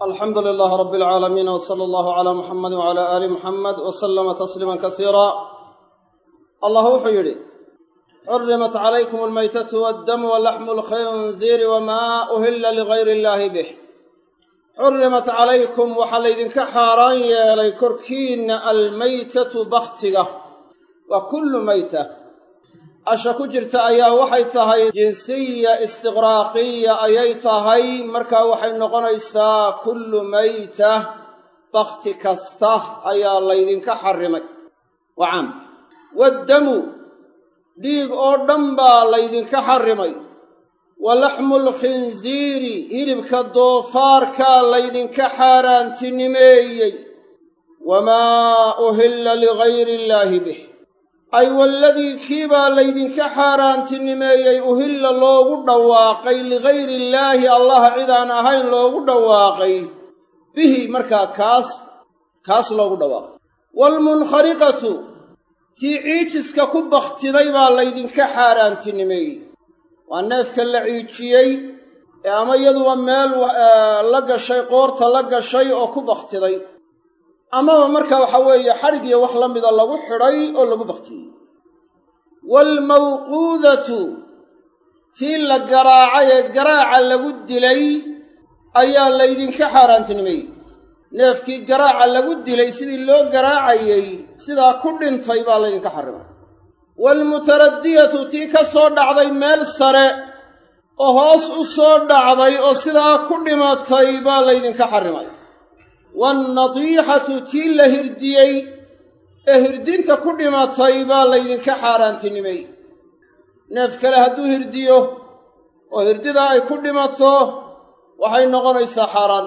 الحمد لله رب العالمين وصلى الله على محمد وعلى آل محمد وسلم تسليما كثيرا. الله حيري حرمت عليكم الميتة والدم ولحم الخنزير وما أهل لغير الله به. حرمت عليكم وحليدن كحاران يلي كركين الميتة بختغة وكل ميتة ashaku jirta ayaa waxay tahay jinsiya istiqraaqiya ayay tahay markaa waxay noqonaysaa kullu mayta bakti kasta ayaa laydinka xarrimay wacam waddamu dhiig oo dhan baa laydinka xarrimay walaxmul khinziiri hilibka doofaarkaa laydinka xaaraantinimeeyey wamaa uhilla ligayri illaahi bih ay waladii kiibaa laydinka xaaraantinimeeyey uhilla loogu dhawaaqay ligayri illaahi allaha cid aan ahayn loogu dhawaaqay bihi markaa kaas loogu dhawaaqay waalmunkhariqatu tii ciijiska ku bakhtiday baa laydinka xaaraantinimeeyey waa neefka la ciijiyey ee ama iyaduba meel la gashay qoorta la gashay oo ku bakhtiday amaba markaa waxaa weeye xadhig iyo wax la mida lagu xidhay oo lagu bakhtiyey waalmawquudatu tii la garaacay ee garaaca lagu dilay ayaa laydinka xaaraantinimeeyey neefkii garaaca lagu dilay sidii loo garaacayey sidaa ku dhintay baa laydinka xarrimay waalmutaraddiyatu tii ka soo dhacday meel sare oo hoos u soo dhacday oo sidaa ku dhimatay baa laydinka xarrimay waalnatiixatu tii la hirdiyey ee hirdinta ku dhimatay baa laydinka xaaraantinimeeyey neef kale hadduu hirdiyo oo hirdida ay ku dhimato waxay noqonaysaa xaaraan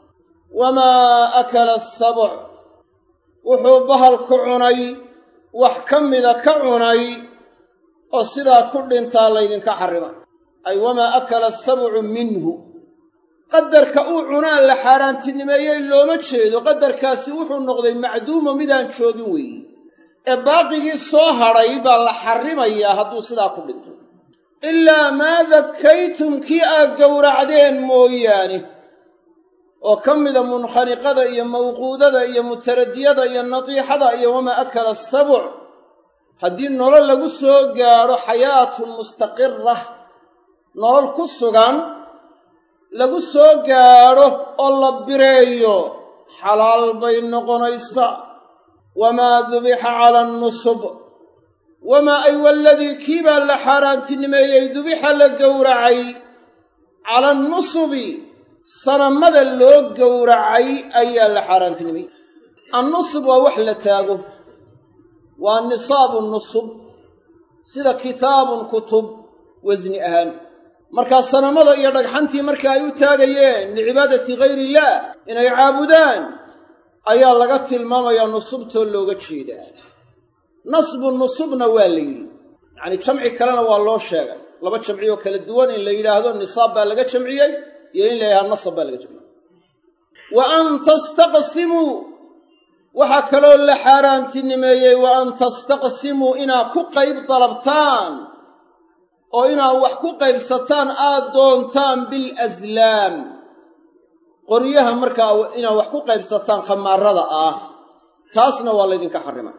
wamaa akala asabuc wuxuu bahalku cunay wax ka mida ka cunay oo sidaa ku dhintaa laydinka xarrimay ay wamaa akala asabucu minhu qadarka uu cunaa la xaaraantinimeeyey looma jeedo qadarkaasi wuxuu noqday macduumo midaan joogin weeye ee baaqigii soo hadhay baa la xarrimayaa hadduu sidaa ku dhinto ilaa maa dakaytum kii aad gowracdeen mooyaane oo ka mida munkhaniqada iyo mawquudada iyo mutaraddiyada iyo natiixada iyo wamaa akala asabuc haddii nolol lagu soo gaadho xayaatun mustaqira nolol ku sugan lagu soo gaadho oo la bireeyo xalaal bay noqonaysaa wamaa dubixa cala annusub wamaa ay waladii kiibaa la xaaraantinimeeyey dubixa la gowracay cala annusubi sanamada loo gowracay ayaa la xaaraantinimeeyey annusub waa wax la taago waa nisaabu nusub sida kitaabun kutub wasni ahaan markaa sanamada iyo dhagxantii marka ay u taagayeen licibaadati gayri illaah inay caabudaan ayaa laga tilmaamayaa nusubtoo looga jeedaa nasbu nusubna waa la yidhi yacnii jamci kalena waa loo sheegay laba jamciyoo kala duwan in la yidhaahdo nisaab baa laga jamciyey iyo in la yidhahdo nasab baa laga jamciyey wa an tastaqsimuu waxaa kaloo la xaaraantinimeeyey wa an tastaqsimuu inaad ku qayb dalabtaan oo inaad wax ku qaybsataan aad doontaan bilaslaam qoryaha markaa inaad wax ku qaybsataan khamaarada ah taasna waa laydinka xarrimay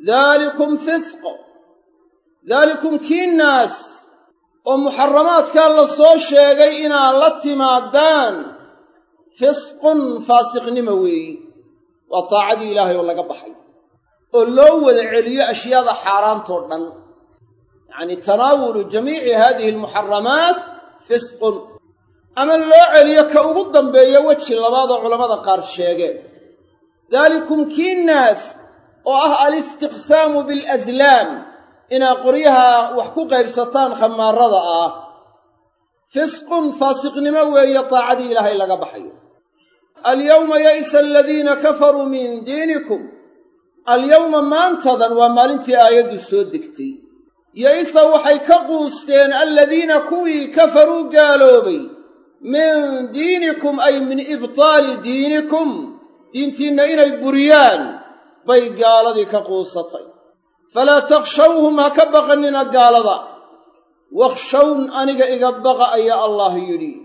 daalikum kiinaas oo muxaramaadkaa la soo sheegay inaad la timaadaan fisqun faasiqnimo weeyi waa taacadii ilaahay oo laga baxay oo loo wada celiyo ashyaada xaaraantoo dhan yacni tanaawulu jamiici haadihi almuxaramaat fisqun ama loo celiyo ka ugu dambeeya weji labaadoo culammada qaar sheegeen daalikum kiinaas oo ah alistiqsaamu bilaslaam inaad qoryaha wax ku qaybsataan khamaarada ah fisqun faasiqnimo weeye taacadii ilaahay laga baxayo alyawma ya'isa aladiina kafaruu min diinikum alyawma maantadan waa maalintii aayaddu soo degtay ya'isa waxay ka quusteen aladiina kuwii kafaruu gaaloobay min diinikum ay min ibtaali diinikum diintiinna inay buriyaan bay gaaladii ka quusatay falaa takhshawhum ha ka baqannina gaalada wakhshawn aniga iga baqa ayaa allah yidhi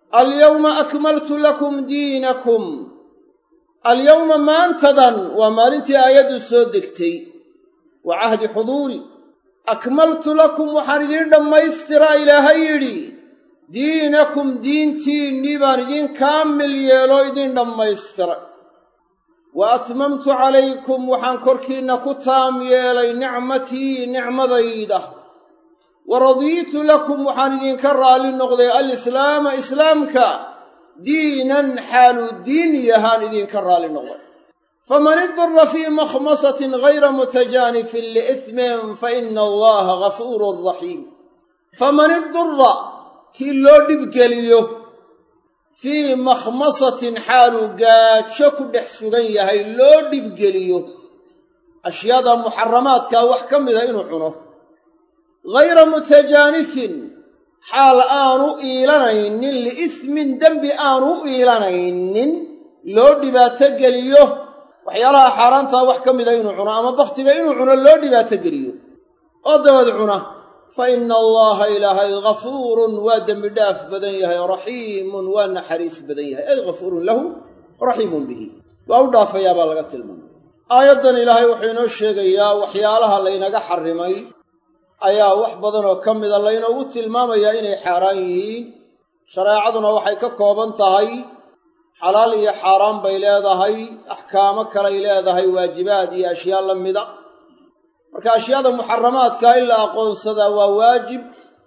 alyawma akmaltu lakum diinakum alyawma maantadan waa maalintii aayaddu soo degtay waa cahdi xuduuri akmaltu lakum waxaan idiin dhammaystiraa ilaahay yidhi diinakum diintiinnii baan idiin kaamil yeeloo idiin dhammaystiray wa atmamtu calaykum waxaan korkiinna ku taam yeelay nicmatii nicmadayda wa radiitu lakum waxaan idinka raalli noqday alislaama islaamka diinan xaaluu diin yahaan idinka raalli noqday faman idara fii makhmasatin gayra mutajaanifin liithmin fa ina allaha gafuurun raxiim faman idara kii loo dhibgeliyo fii makhmasatin xaaluu gaajo ku dhex sugan yahay loo dhibgeliyo ashyaada muxaramaadkaa wax ka mida inuu cuno gayra mutajaanifin xaal aanu iilanaynin liismin dembi aanu u iilanaynin loo dhibaato geliyo waxyaalaha xaaraantaa wax ka mida inuu cuno ama bakhtiga inuu cuno loo dhibaato geliyo oo dabad cuna fa ina allaha ilaahay gafuurun waa dembi dhaaf badan yahay raxiimun waa naxariis badan yahay ay gafuurun lahu raxiimun bihi waa u dhaafayaa baa laga tilmaamay aayaddan ilaahay wuxuu inoo sheegayaa waxyaalaha laynaga xarrimay ayaa wax badan oo ka mida laynoogu tilmaamayaa inay xaaraan yihiin shareecaduna waxay ka kooban tahay xalaal iyo xaaraan bay leedahay axkaamo kalay leedahay waajibaad iyo ashyaa la mida marka ashyaada muxaramaadkaa in la aqoonsadaa waa waajib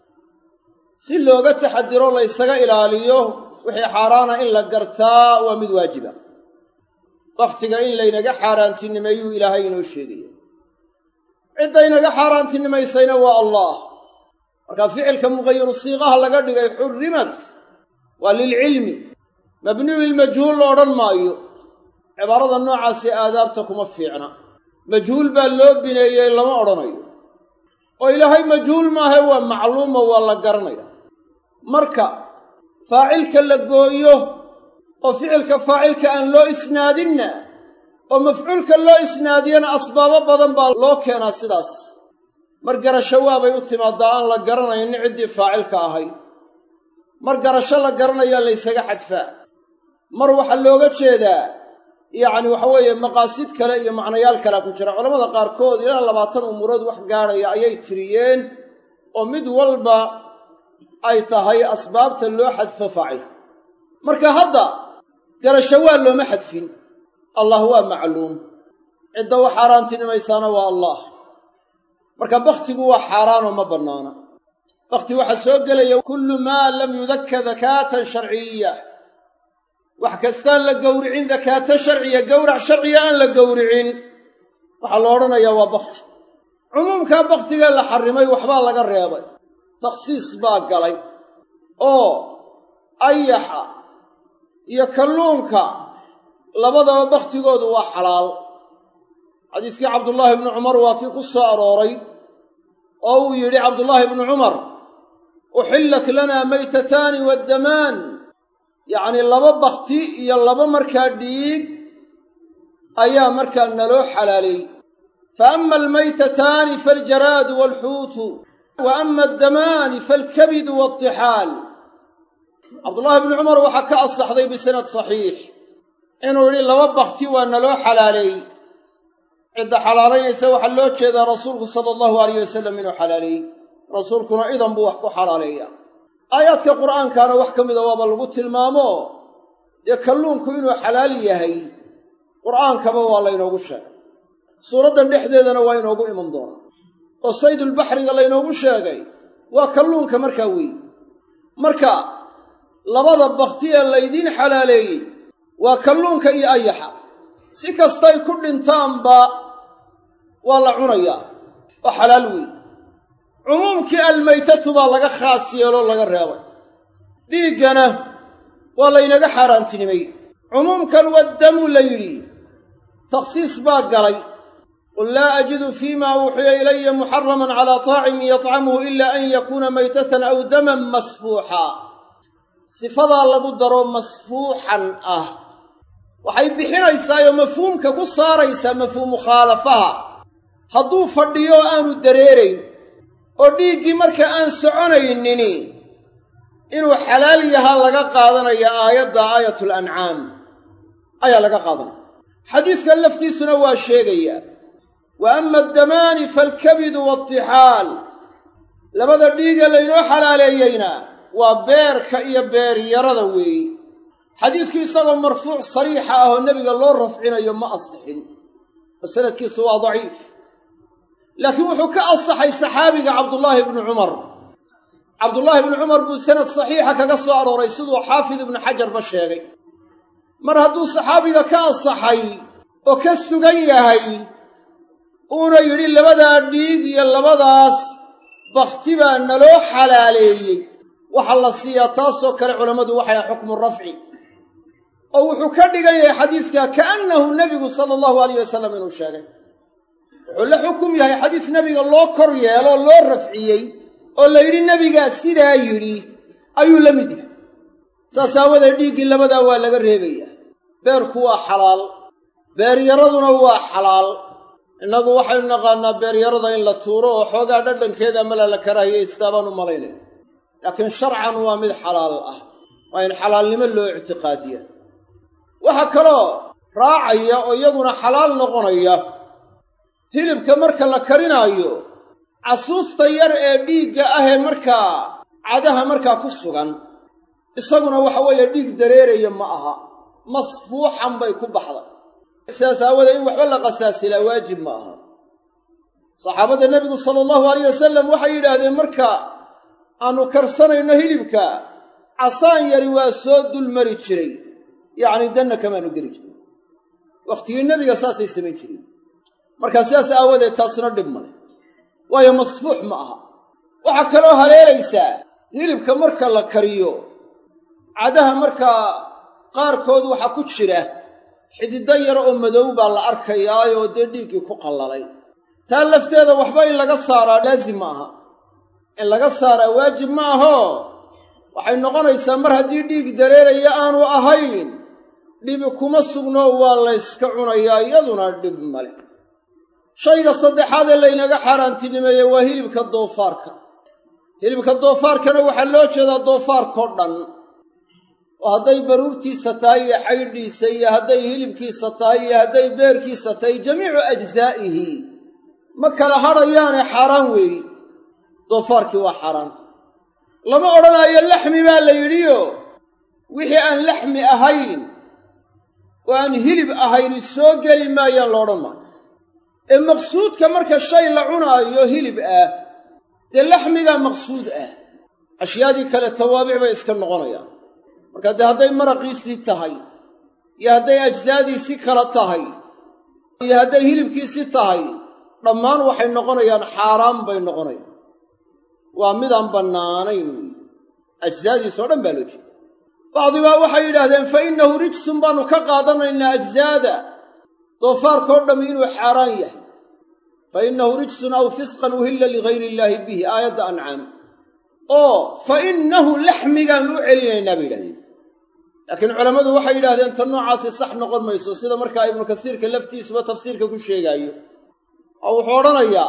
si looga taxadiro laysaga ilaaliyo wixii xaaraana in la gartaa waa mid waajiba wakhtiga in laynaga xaaraantinimeeyuu ilaahay inoo sheegaya cidda inaga xaaraantinimaysayna waa allah markaa ficilka muqayiru siiqaha laga dhigay xurrimat waa lilcilmi mabniyu lilmajhuul la odhan maayo cibaarada noocaasi aadaabta kuma fiicna majhuul baa loo bineeyey lama odhanayo oo ilaahay majhuul maahe waa macluumo waa la garanaya marka faacilka la gooyo oo ficilka faacilka aan loo isnaadinna oo mafcuulka loo isnaadiyana asbaabo badan baa loo keenaa sidaas mar garasho waabay u timaadaa aan la garanaynin ciddii faacilka ahayd mar garasho la garanayaa laysaga xadfaa mar waxaa looga jeedaa yacni waxa weeye maqaasid kale iyo macnayaal kalea ku jira culamada qaarkood ilaa 20 umurood wax gaadhaya ayay tiriyeen oo mid walba ay tahay asbaabta loo xadfo faacilka marka hadda garasho waa looma xadfin allah waa macluum cidda wax xaaraantinimaysaana waa allah marka bakhtigu waa xaaraanoo ma bannaana bakhti waxaa soo gelaya kullu maa lam yudakka dakaatan sharciya wax kastaan la gowricin dakaata sharciya gowrac sharciya aan la gowricin waxaa la odhanayaa waa bakhti cumuumkaa bakhtiga la xarrimay waxbaa laga reebay takhsiis baa galay oo ayaxa iyo kalluunka labadaba bakhtigoodu waa xalaal xadiiskii cabdullaahi ibnu cumar waa kii ku soo arooray oo uu yidhi cabdullaahi ibnu cumar uxillat lanaa maytataani waddamaan yacnii 2 bakhti iyo 2 markaa dhiig ayaa markaa naloo xalaaleeyey fa ama almaytataani faaljaraadu waalxuutu wa ama addamaani faalkabidu waaltixaal cabdullaahi ibnu cumar waxaa ka asaxday bisanad saxiix inuu yidhi 2 bakhti waa naloo xalaaleeyey cidda xalaalaynaysa waxaa loo jeedaa rasuulku sala allahu alayh wasalam inuu xalaaleeyey rasuulkuna idan buu wax ku xalaaleeyaa aayaadka qur'aankaana wax ka mida waaba lagu tilmaamo dee kalluunku inuu xalaal yahay qur'aankaba waa laynoogu sheegay suuraddan dhexdeedana waa inoogu iman doonaa oo saydulbaxriga laynoogu sheegay waa kalluunka markaa weeye marka 2 bakhti ee laydiin xalaaleeyey waa kalluunka iyo ayaxa si kastay ku dhintaanba waa la cunayaa oo xalaal weeye cumuumkii almaytatu baa laga khaas yeeloo laga reebay dhiiggana waa laynaga xaaraantinimay cumuumkan waddamu la yidhi takhsiis baa galay qul laa ajidu fiima uuxiya ilaya muxaraman calaa taacimin yatcamuhu ila an yakuuna maytatan aw daman masfuuxa sifadaa lagu daro masfuuxan ah waxay bixinaysaayoo mafhuumka ku saaraysaa mafhuum mukhaalafaha hadduu fadhiyo aanu dareerayn oo dhiiggii marka aan soconaynini inuu xalaal yahaa laga qaadanaya aayadda aayatul ancaam ayaa laga qaadanaya. xadiiskan laftiisuna waa sheegaya wa ama addamaani faalkabidu waatixaal, labada dhiige laynoo xalaaleeyeyna waa beerka iyo beeryarada weeye. xadiisku isagoo marfuuc sariixa ah oo nebiga loo rafcinayo ma asixin oo sanadkiisu waa daciif, laakiin wuxuu ka asaxay saxaabiga cabdullaahi ibnu cumar. cabdullaahi ibnu cumar buu sanad saxiixa kaga soo arooray siduu xaafid ibnu xajarba sheegay. mar hadduu saxaabiga ka asaxay oo ka sugan yahay uuna yidhi labadaa dhiig iyo labadaas bakhti baa naloo xalaaleeyey, waxaa la siiyaa taasoo kale culammadu waxay xukmu rafci, oo wuxuu ka dhigan yahay xadiiska ka'annahu nebigu sala allahu alayh wasalam inuu sheegay. wuxuu la xukum yahay xadiis nebiga loo kor yeelo loo rafciyey oo la yidhi nebigaa sidaa yidhi ayuu la mid yahay. saas aawadeed dhiiggii labadaa waa laga reebayaa. beerku waa xalaal, beeryaraduna waa xalaal. innagu waxaynu naqaannaa beeryarada in la tuuro oo xoogaa dhadhankeeda mala la karaahiyaysta baan u malaynaya, laakiin sharcan waa mid xalaal ah, waa in xalaalnimo loo ictiqaadiya. waxaa kaloo raacaya oo iyaguna xalaal noqonaya hilibka marka la karinaayo, casuusta yar ee dhiigga ahee markaa cadaha markaa ku sugan, isaguna waxa weeye dhiig dareeraya ma aha, masfuuxan bay ku baxda. sidaas aawadeed in waxba la qasaasilaa waajib ma aha. saxaabadda nebigu sala allahu alayh wasalam waxay yidhaahdeen marka aannu karsanayno hilibka, casaan yari waa soo dulmari jiray, yacni danna kamaanu geli jirin. wakhtigii nebiga saasay samayn jireen. markaa sidaas aawadeed taasna dhib male, waayo masfuux ma aha. waxaa kaloo haleelaysaa hilibka marka la kariyo, cadaha markaa qaarkood waxaa ku jira xididdo yar oo madow baa la arkayaayoo dee dhiiggii ku qallalay. taa lafteeda waxba in laga saaraa laazim ma aha, in laga saaraa waajib ma ahoo waxay noqonaysaa mar haddii dhiig dareeraya aanu ahayn, dhibi kuma sugno waa layska cunayaa, iyaduna dhib male. shayga saddexaad ee laynaga xaaraantinimeeye waa hilibka doofaarka. hilibka doofaarkana waxaa loo jeedaa doofaarkao dhan, oo hadday baruurtiisa tahay iyo xaydhiisa iyo hadday hilibkiisa tahay iyo hadday beerkiisa tahay, jamiicu ajzaa'ihi ma kala hadhayaane xaaraan weeyi. doofaarkii waa xaaraan. lama odhanaayo laxmi baa la yidhiyo wixii aan laxmi ahayn oo aan hilib ahayni soo geli maayaan lo odhan maayo. ee maqsuudka marka shay la cunaayo hilib ah, dee laxmigaa maqsuud ah, ashyaadii kale tawaabic bay iska noqonayaan. marka dee hadday maraqiisii tahay iyo hadday ajsaadiisii kala tahay iyo hadday hilibkiisii tahay, dhammaan waxay noqonayaan xaaraan bay noqonayaan. waa midaan bannaanayn weeye, ajsaadiisoo dhan baa loo jeeda. bacdibaa waxay yidhaahdeen fa innahu rijsun baannu ka qaadanaynaa ajsaada doofaarkao dhammi inuu xaaraan yahay. fa innahu rijsun aw fisqan uhilla ligayri illaahi bihi, aayadda ancaam. oo fa innahu laxmigaan u celinaynaa bay yidhahdeen. laakiin culammadu waxay yidhahdeen tan noocaasi sax noqon mayso, sida markaa ibnu kasiirka laftiisuba tafsiirka ku sheegaayo. oo wuxuu odhanayaa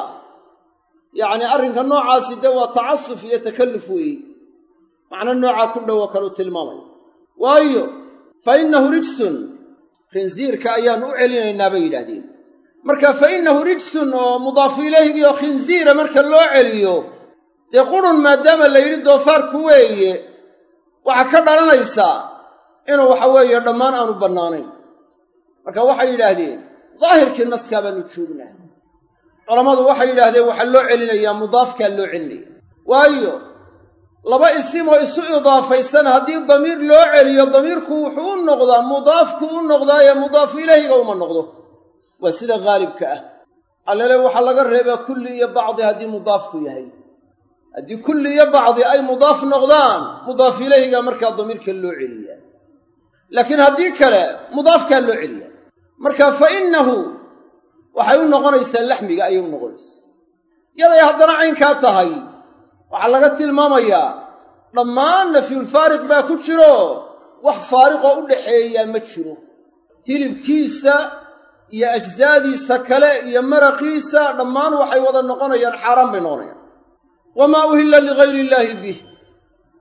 yacni arrinka noocaasi dee waa tacasuf iyo takalluf weeye, macno noocaa ku dhowo kalu tilmaamaya. waayo fa innahu rijsun, khinsiirka ayaannu u celinaynaa bay yidhaahdeen. marka fa innahu rijsun oo mudaafu ilayhigii oo khinsiira marka loo celiyo, dee qurun maadaama la yidhi doofaarku weeye, waxaa ka dhalanaysaa inuu waxa weeye dhammaan aanu bannaanayn. marka waxay yidhaahdeen daahirkii naskaa baannu joognaa. culammadu waxay yidhaahdeen waxaa loo celinayaa mudaafkaa loo celinaya, waayo laba isim oo isu idaafaysan haddii damiir loo celiyo, damiirku wuxuu u noqdaa mudaafku u noqdaaye mudaafu ilayhiga uma noqdo. waa sida haalibka ah. allele waxaa laga reebaa kulli iyo bacdi haddii mudaafku yahay. haddii kulli iyo bacdi ay mudaaf noqdaan, mudaaf ilayhiga markaa damiirka loo celiyaa. laakiin haddii kale mudaafkaa loo celiyaa. marka fa innahu waxay u noqonaysaa laxmiga ayay u noqonaysaa. yaday haddana caynkaa tahay, waxaa laga tilmaamayaa dhammaan nafyulfaariq baa ku jiro, wax faariqoo u dhaxeeyaa ma jiro. hilibkiisa iyo ajsaadiisa kale iyo maraqiisa dhammaan waxay wada noqonayaan xaaraan bay noqonayaan. wamaa uhilla ligayri illaahi bih,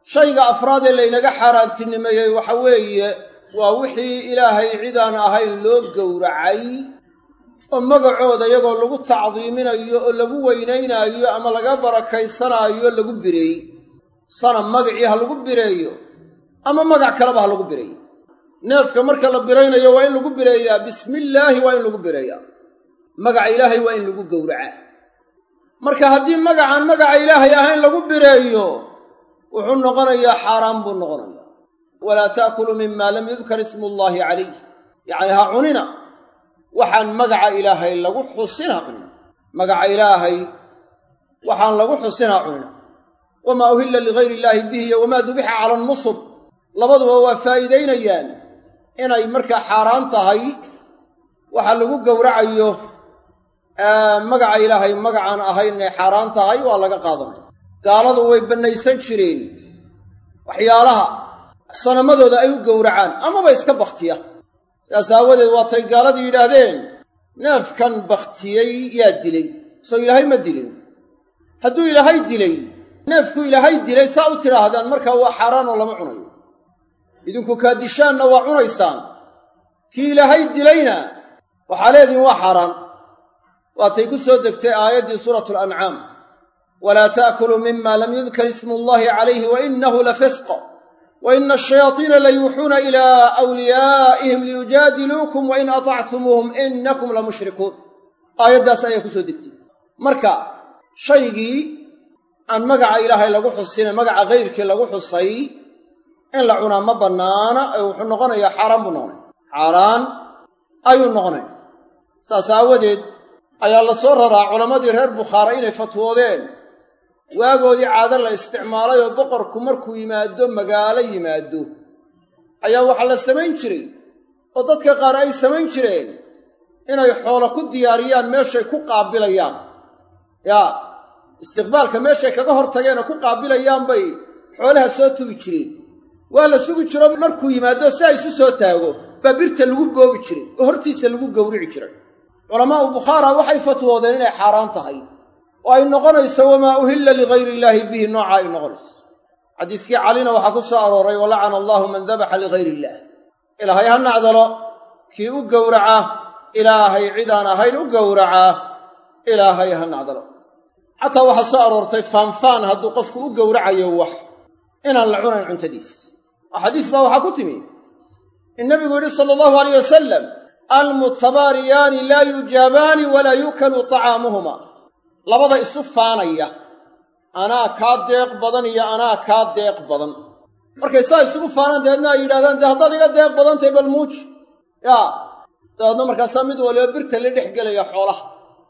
shayga afraad ee laynaga xaaraantinimeeyey waxa weeye waa wixii ilaahay cidaan ahayn loo gowracay oo magacooda iyagoo lagu tacdiiminayo oo lagu weynaynaayo ama laga barakaysanaayo lagu bireeyey sanam magacii ha lagu bireeyo ama magac kaleba ha lagu bireeyo neefka marka la biraynayo waa in lagu bireeyaa bismillaahi waa in lagu bireeyaa magaca ilaahay waa in lagu gowracaa marka haddii magacaan magaca ilaahay ahayn lagu bireeyo wuxuu noqonayaa xaaraan buu noqonayaa walaa ta'kuluu mimaa lam yudkar ismullaahi calayh yacni ha cunina waxaan magaca ilaahay lagu xusin ha cunina magaca ilaahay waxaan lagu xusin ha cunina wamaa uhilla ligayri illaahi bihi iyo wamaa dubixa cala annusub labaduba waa faa'iidaynayaan inay markaa xaaraan tahay waxa lagu gowracayo magaca ilaahay magacaan ahayn inay xaaraan tahay waa laga qaadanaya gaaladu way bannaysan jireen waxyaalaha sanamadooda ay u gowracaan amaba iska bakhtiya sidaas aawadeed waatay gaaladii yidhaahdeen neefkan bakhtiyey yaa dilay soo ilaahay ma dilin hadduu ilaahay dilay neefku ilaahay dilay saa u tidhaahdaan markaa waa xaaraanoo lama cunayo idinku kaadishaanna waa cunaysaan kii ilaahay dilayna waxaa leedihin waa xaaraan waatay ku soo degtay aayaddii suuratu alancaam walaa ta'kuluu mima lam yudkar ismu llahi calayhi wainahu lafisq waina ashayaatiina layuuxuuna ilaa awliyaa'ihim liyujaadiluukum wain atactumuuhum inakum lamushrikuun aayaddaas ayaa ku soo degtay marka shaygii aan magaca ilaahay lagu xusine magaca kayrkii lagu xusay in la cunaa ma bannaana ee wuxuu noqonayaa xaaraan buu noqonaya xaaraan ayuu noqonaya saas aawadeed ayaa la soo raraa culammadii reer bukhaara inay fatwoodeen waagoodii caado la isticmaalay oo boqorku markuu yimaado magaalo yimaado ayaa waxaa la samayn jiray oo dadka qaar ay samayn jireen inay xoolo ku diyaariyaan meeshay ku qaabilayaan yaa istiqbaalka meeshay kaga hor tageenoo ku qaabilayaan bay xoolaha soo tugi jireen waa la sugi jiro markuu yimaado si ay isu soo taago baa birta lagu boobi jiray oo hortiisa lagu gowrici jiray culamaa'u bukhaara waxay fatwoodeen inay xaaraan tahay oo ay noqonayso wamaa uhilla ligayri illaahi bihi nooca ay noqonayso xadiiskii calina waxaa ku soo arooray walacana allaahu man dabaxa ligayri illaah ilaahay ha nacdalo kii u gowraca ilaahay cidaan ahayn u gowraca ilaahay ha nacdalo xataa waxaa soo aroortay faanfaan hadduu qofku u gowracayo wax inaan la cunayn cuntadiis oo xadiis baa waxaa ku timi in nabigu yidhi sala allahu alayh wasalam almutabaariyaani laa yujaabaani walaa yukalu طacaamuhuma labada isu faanaya anaa kaa deeq badan iyo anaa kaa deeq badan markay saa isugu faanaan dabeedna ay yidhahdaan dee haddaad iga deeq badan tahay bal muuji yaa dabeedna markaasaa mid waliba birta la dhex gelaya xoolaha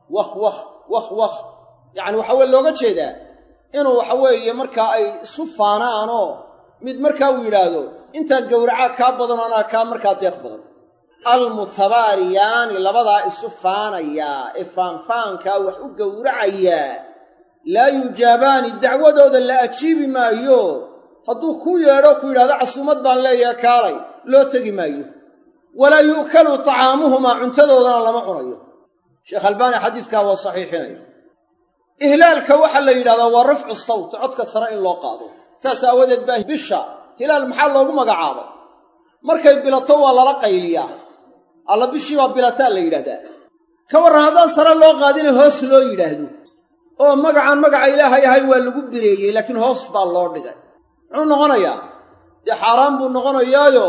wakh yacani waxa weye looga jeedaa inuu waxa weeye markaa ay isu faanaanoo mid markaa uu yidhaahdo intaan gowracaa kaa badanoo anaa kaa markaa deeq badan almutabaariyaani labadaa isu faanayaa ee faanfaankaa wax u gowracayaa laa yujaabaani dacwadooda la ajiibi maayo hadduu ku yeedho ku yidhahdo casuumad baan leeyahay kaalay loo tegi maayo walaa yu'kalu طacaamuhumaa cuntadoodana lama cunayo sheekh albaani xadiiskaa waa saxiixinaya ihlaalka waxaa la yidhahdaa waa rafcu sawt codka sare in loo qaado saas aawadeed baa bisha hilaal maxaa loogu magacaabay markay bilato waa lala qayliyaa alla bishii baa bilataa la yidhahdaa ka warran haddaan sare loo qaadina hoos loo yidhaahdo oo magacaan magaca ilaahay ahay waa lagu bireeyey laakiin hoos baa loo dhigay muxuu noqonayaa dee xaaraan buu noqonayaayo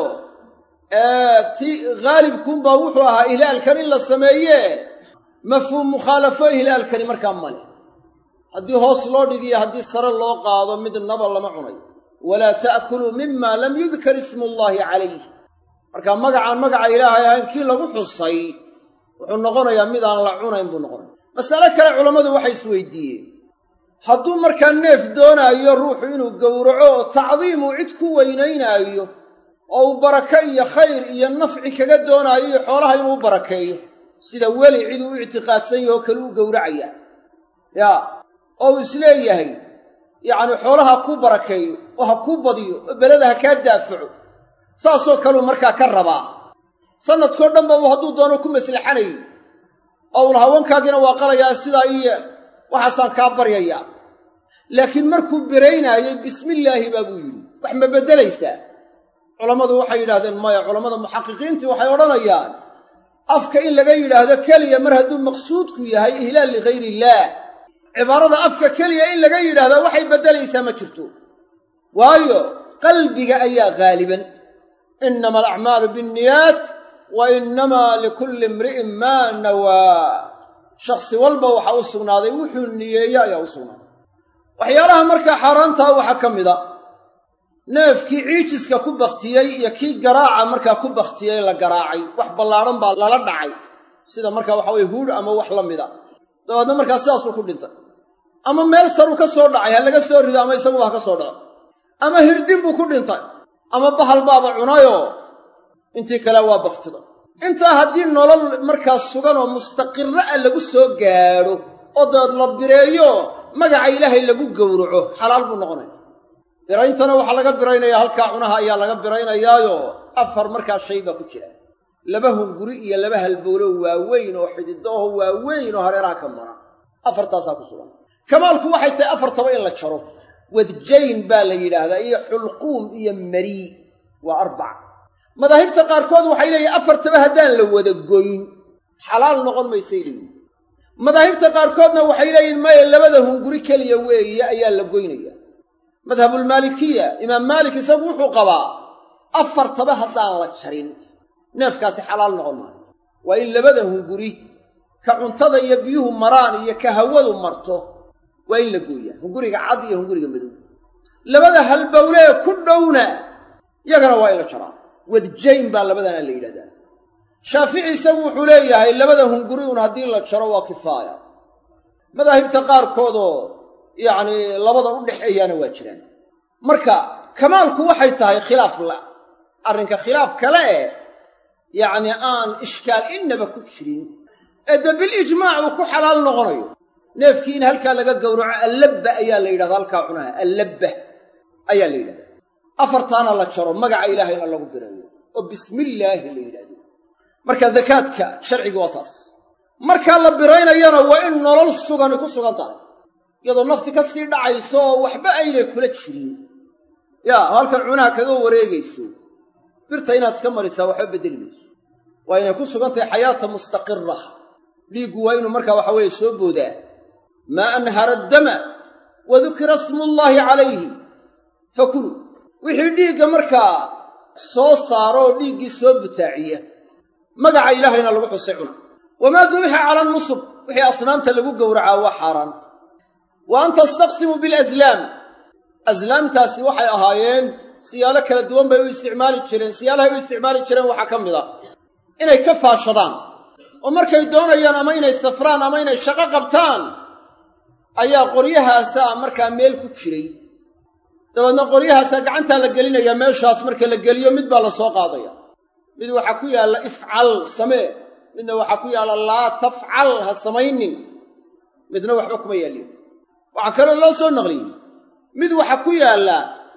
ti haalibkuunbaa wuxuu ahaa ihlaalkan in la sameeye mafhuum mukhaalafo ihlaalkani markaa male haddii hoos loo dhigiyo haddii sare loo qaado midnaba lama cunayo walaa ta'kuluu mima lam yudkar ismu llaahi calayh marka magacaan magaca ilaahay ahayn kii lagu xusay wuxuu noqonayaa mid aan la cunayn buu noqonaya masale kale culammadu waxay isweydiiyeen hadduu markaa neef doonaayo ruuxu inuu gowraco oo tacdiimuu cid ku weynaynaayo oo uu barako iyo khayr iyo nafci kaga doonaayo iyo xoolaha inuu u barakeeyo sida weli cid uu ictiqaadsan yaho kale u gowracaya yaa oo uu isleeyahay yacni xoolaha ha kuu barakeeyo oo ha kuu badiyo oo beleda ha kaa daafaco saasoo kaleu markaa ka rabaa sannadkoo dhanba uu hadduu doono ku maslaxanayay oo ula haweenkaagiina waa qalayaa sidaa iyo waxaasaan kaa baryayaa laakiin markuu biraynaayey bismillaahi baa buu yidhi wax ma beddelaysaa culammadu waxay yidhahdeen maya culammada muxaqiqiintii waxay odhanayaan afka in laga yidhaahdo keliya mar hadduu maqsuudku yahay ihlaal ligayr illaah cibaarada afka keliya in laga yidhaahdaa waxay beddelaysaa ma jirto waayo qalbiga ayaa haaliban innama alacmaalu binniyaat wa innamaa likulli imri'in maa nawaa shakhsi walba waxaa u sugnaaday wuxuu niyeeye ayaa u sugnaaday waxyaalaha markaa xaaraantaa waxaa ka mida neefkii ciijiska ku baktiyey iyo kii garaaca markaa ku baktiyey la garaacay wax ballaadhan baa lala dhacay sida markaa waxa weye huudh ama wax la mida dabeedna markaa sidaasuu ku dhintay ama meel saruu ka soo dhacay ha laga soo rido ama isaguba ha ka soo dhaco ama hirdin buu ku dhintay ama bahal baaba cunayoo intii kale waa baktida intaa haddii nolol markaa sugan oo mustaqirro ah lagu soo gaadho oo dabeed la bireeyo magaca ilaahay lagu gowraco xalaal buu noqonaya birayntana waxaa laga biraynayaa halkaa cunaha ayaa laga biraynayaayo 4 markaa shay baa ku jira 2 hunguri iyo 2 halbowlo waaweyn oo xididooho waaweyn oo hareeraha ka mara 4taasaa ku sugan kamaalku waxay tahay 4taba in la jaro wadjayn baa la yidhaahdaa iyo xulquum iyo marii waa 4 madaahibta qaarkood waxay leeyihin 4taba haddaan la wada goyn xalaal noqon maysay leeyihin madaahibta qaarkoodna waxay leeyihin maya 2 hunguri keliya weeye ayaa la goynaya madhabulmaalikiya imaam maalik isagu wuxuu qabaa 4taba haddaan la jarin neefkaasi xalaal noqon maayo waa in 2 hunguri ka cuntada iyo biyuhu maraan iyo ka hawadu marto waa in la gooyaa hunguriga cad iyo hunguriga madow 2 halbowlee ku dhowna yagana waa in la jaraa wadjayn baa labadana la yidhahdaa shaafici isagu wuxuu leeyahay 2 hunguri un haddii la jaro waa kifaaya madaahibta qaarkoodoo yacni labada u dhexeeyaana waa jiraan marka kamaalku waxay tahay khilaaf arrinka khilaaf kale yacni aan ishkaal innaba ku jirin ee de bilijmaac uu ku xalaal noqonayo neefkii in halkaa laga gowraco allabba ayaa la yidhahdaa halkaa cunaha allabba ayaa la yidhahdaa 4taana la jaro magaca ilaahayna lagu birayo oo bismillaahi la yidhahdo marka dakaadka sharciga waa saas markaa la biraynayana waa in nolol sugani ku sugan tahay iyadoo nafti ka sii dhacayso oo waxba aynay kula jirin yaa halkan cunaha kaga wareegayso birta inaad iska marisaa waxba beddeli mayso waa inay ku sugan tahay xayaata mustaqira dhiiggu waa inuu markaa waxa weeye soo boodaa maa anhara addama wa dukira smullaahi calayhi fakuluu wixii dhiigga markaa soo saaro oo dhiiggii soo butaaciya magaca ilaahayna lagu xusay cuna wamaa dubixa cala nusub wixii asnaamta lagu gowracaa waa xaaraan wa an tastaqsimuu bilaslaam aslaamtaasi waxay ahaayeen siyaalo kala duwan bay u isticmaali jireen siyaalahay u isticmaali jireen waxaa ka mid a inay ka faashadaan oo markay doonayaan ama inay safraan ama inay shaqo qabtaan ayaa qoryahaasaa markaa meel ku jiray dabeedna qoryahaasaa gacantaa la gelinayaa meeshaas marka la geliyo mid baa la soo qaadaya mid waxaa ku yaalla ifcal samee midna waxaa ku yaalla laa tafcal ha samaynin midna waxba kuma yaallin waxaa kaloo loo soo naqliyey mid waxaa ku yaalla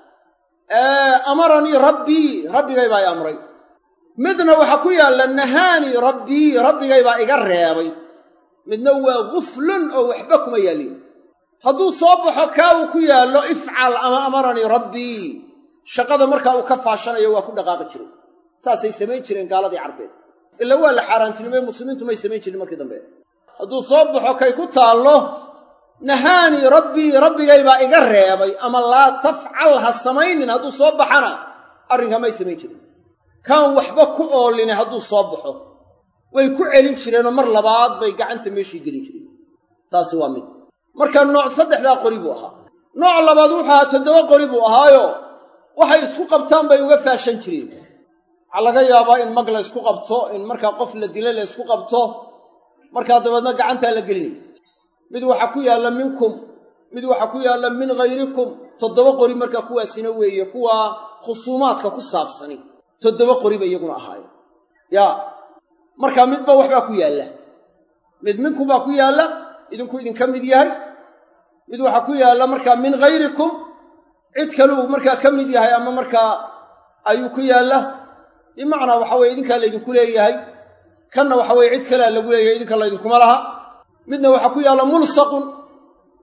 amaranii rabbii rabbigay baa i amray midna waxaa ku yaalla nahaanii rabbii rabbigay baa iga reebay midna waa guflun oo waxba kuma yaallin hadduu soo baxo kaa uu ku yaallo ifcal ama amaranii rabbii shaqada markaa uu ka faashanayo waa ku dhaqaaqi jiray saasay samayn jireen gaaladii carbeed ilaa waa la xaaraantinimay muslimiintu may samayn jirin markii dambe hadduu soo baxo kay ku taallo nahaanii rabbii rabbigay baa iga reebay ama laa tafcal ha samaynin hadduu soo baxana arrinka may samayn jirin kaan waxba ku ooline hadduu soo baxo way ku celin jireenoo mar labaad bay gacanta meeshii gelin jireen taasi waa mid marka nooc 3daa qori buu ahaa nooc labaad wuxuu ahaa 7 qori buu ahaayo waxay isku qabtaan bay uga faashan jireen waxaa laga yaabaa in mag la isku qabto in markaa qof la dilo la isku qabto markaa dabeedna gacantaa la gelinaya mid waxaa ku yaalla minkum mid waxaa ku yaalla min hayrikum 7 qori markaa kuwaasina weeye kuwa khusuumaadka ku saabsani 7 qori bay iyaguna ahaayeen yaa markaa midba waxbaa ku yaalla mid minkum baa ku yaalla idinku idinka mid yahay mid waxaa ku yaalla markaa min hayrikum cid kaluu markaa ka mid yahay ama markaa ayuu ku yaalla bimacnaa waxa weye idinkaa laydinku leeyahay kanna waxa weye cid kalea lagu leeyahay idinka laydinkuma laha midna waxaa ku yaalla mulsaqun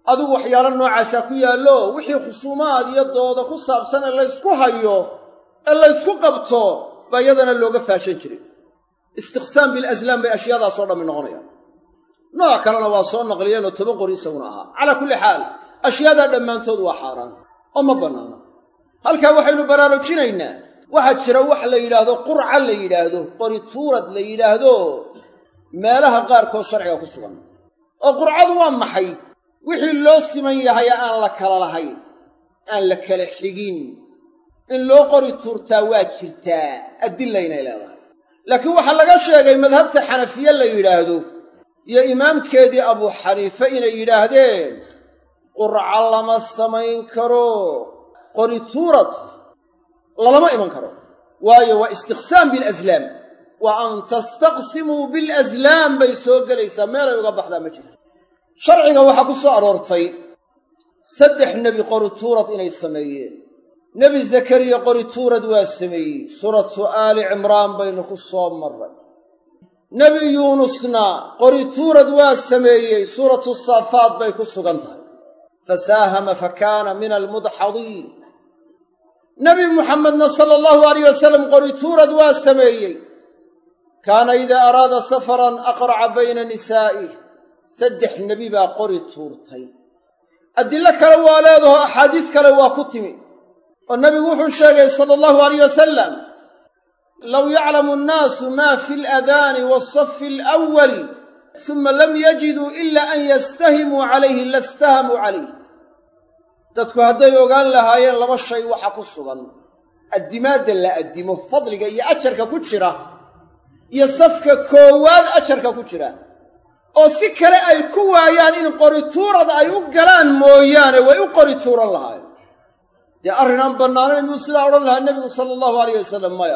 adigu waxyaalo noocaasaa ku yaallo wixii khusuumaad iyo dooda ku saabsan ee laysku hayo ee laysku qabto baa iyadana looga faashan jiray. istiqsaam bilaslaam bay ashyaadaasoo dhammi noqonayaan. nooc kalena waa soo naqliyeenoo 10 qori isaguna ahaa. calaa kulli xaal ashyaadaa dhammaantood waa xaaraan oo ma bannaana. halkaa waxaynu baraarujinaynaa waxaa jira wax la yidhaahdo qurca la yidhaahdo, qori tuurad la yidhaahdo meelaha qaarkood sharciga ku sugan. oo qurcadu waa maxay? wixii loo siman yahay aan la kala lahayn, aan la kala xigin, in loo qori tuurtaa waa jirtaa, adilaynay leedahay. laakiin waxaa laga sheegay madhabta xanafiye la yidhaahdo iyo imaamkeedii abuu xaniife inay yidhaahdeen qurca lama samayn karo, qori tuurad lalama iman karo. waayo waa istiqsaam bilaslaam, wa an tastaqsimuu bilaslaam bay soo gelaysaa, meelay uga baxdaa ma jirto. sharciga waxaa ku soo aroortay 3 nebi qori tuurad inay sameeyeen. nebi zakariya qori tuurad waa sameeyey, suuratu aali cimraan baynu ku soo marray. nebi yuunusna qori tuurad waa sameeyey, suuratu saafaad bay ku sugan tahay. fasaahama fakaana min almudxadiin. nebi muxamedna sala allahu alayh wasalam qori tuurad waa sameeyey. kaana idaa araada safaran aqraca bayna nisaa'ih. 3 nebi baa qori tuurtay. adillo kale waa leedaho axaadiis kale waa ku timi oo nebigu wuxuu sheegay sala allahu alayh wasalam low yaclamu nnaasu maa fi aladaani waasafi alawali suma lam yajiduu ila an yastahimuu calayhi lastahamuu calayh. dadku hadday ogaan lahaayeen 2 shay waxa ku sugan: addimaadda la addimo, fadliga iyo ajarka ku jira, iyo safka koowaad ajarka ku jira, oo si kale ay ku waayaan in qori tuurad ay u galaan mooyaane way u qori tuuran lahaayeen. dee arrinaan bannaanayn miyuu sidaa odhan lahaa nebigu sala allahu alayh wasalam? maya.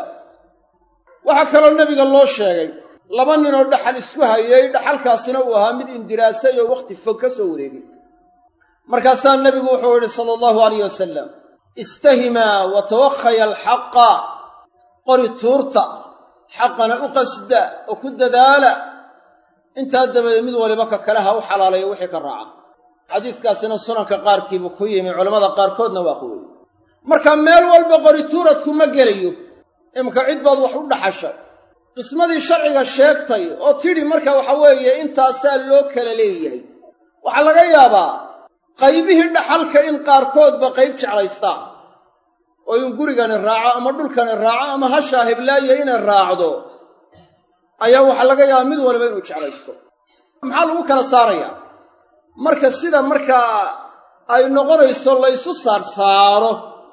waxaa kaloo nebiga loo sheegay 2 ninoo dhaxal isku hayay, dhaxalkaasina uu ahaa mid indiraasay oo wakhti fog ka soo wareegay. markaasaa nebigu wuxuu yidhi sala allahu alayh wasalam istahimaa wa tawakhaya alxaqa, qori tuurta, xaqana u qasda oo ku dadaala, intaa dabadeed mid waliba ka kale ha u xalaalayo wixii ka raaca. xadiiskaasina sunanka qaarkiibuu ku yimi, culammada qaarkoodna waa quwey. marka meel walba qori tuuradku ma gelayo. imika cid baad wax u dhaxashay, qismadii sharciga sheegtay oo tidhi marka waxa weeye intaasaa loo kala leeyahay. waxaa laga yaabaa qaybihii dhaxalka in qaarkoodba qayb jeclaystaan, oo in gurigani raaco ama dhulkani raaco ama hashaa heblaayo inay raacdo, ayaa waxaa laga yaabaa mid waliba inuu jeclaysto. maxaa lagu kala saarayaa? marka sida markaa ay noqonayso laysu saarsaaro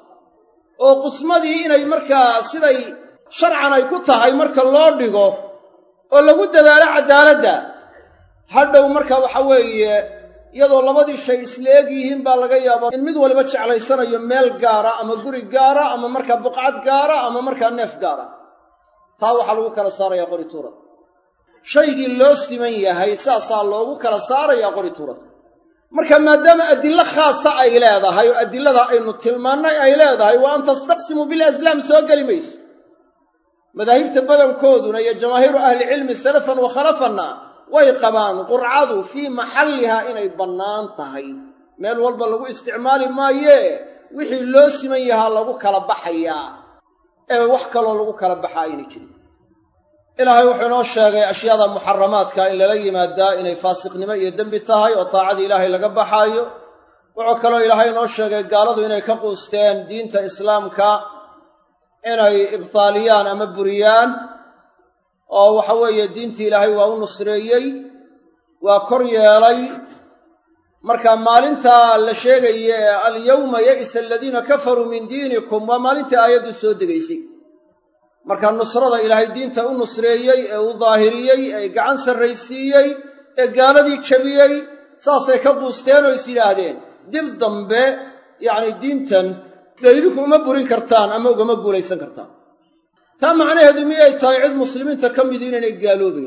oo qismadii inay markaa siday sharcan ay ku tahay marka loo dhigo oo lagu dadaalo cadaaladda, hadhow marka waxa weeye iyadoo 2dii shay isla eg yihiin baa laga yaabaa in mid waliba jeclaysanayo meel gaara ama guri gaara ama markaa buqcad gaara ama markaa neef gaara. taa waxaa lagu kala saarayaa qori tuurad. shaygii loo siman yahay saasaa loogu kala saarayaa qori tuuradka. marka maadaama adillo khaasa ay leedahay oo adillada aynu tilmaannay ay leedahay, waa an tastaqsimuu bilaslaam soo geli mayso. madaahibta badankooduna iyo jamaahiiru ahlicilmi salafan wa khalafanna way qabaan qurcadu fii maxallihaa inay bannaan tahay. meel walba lagu isticmaali maayee wixii loo siman yahaa lagu kala baxayaa, ee wax kaloo lagu kala baxaa ayna jirin. ilaahay wuxuu inoo sheegay ashyaada muxaramaadka in lala yimaadaa inay faasiqnimo iyo dembi tahay oo taacadii ilaahay laga baxaayo. wuxuu kaloo ilaahay inoo sheegay gaaladu inay ka quusteen diinta islaamka, inay ibtaaliyaan ama buriyaan, oo waxa weeye diintii ilaahay waa u nusreeyey, waa kor yeelay. marka maalintaa la sheegaye alyawma ya'isa aladiina kafaruu min diinikum waa maalintii aayaddu soo degaysay. marka nusrada ilaahay diinta u nusreeyey ee u daahiriyey ee gacan sarraysiiyey ee gaaladii jabiyey, saasay ka quusteen oo is yidhaahdeen dib dambe yacni diintan dee idinku uma burin kartaan ama ugama guulaysan kartaan. taa macnaheedu miyay tahay cid muslimiinta ka midu inaynay gaaloobayn?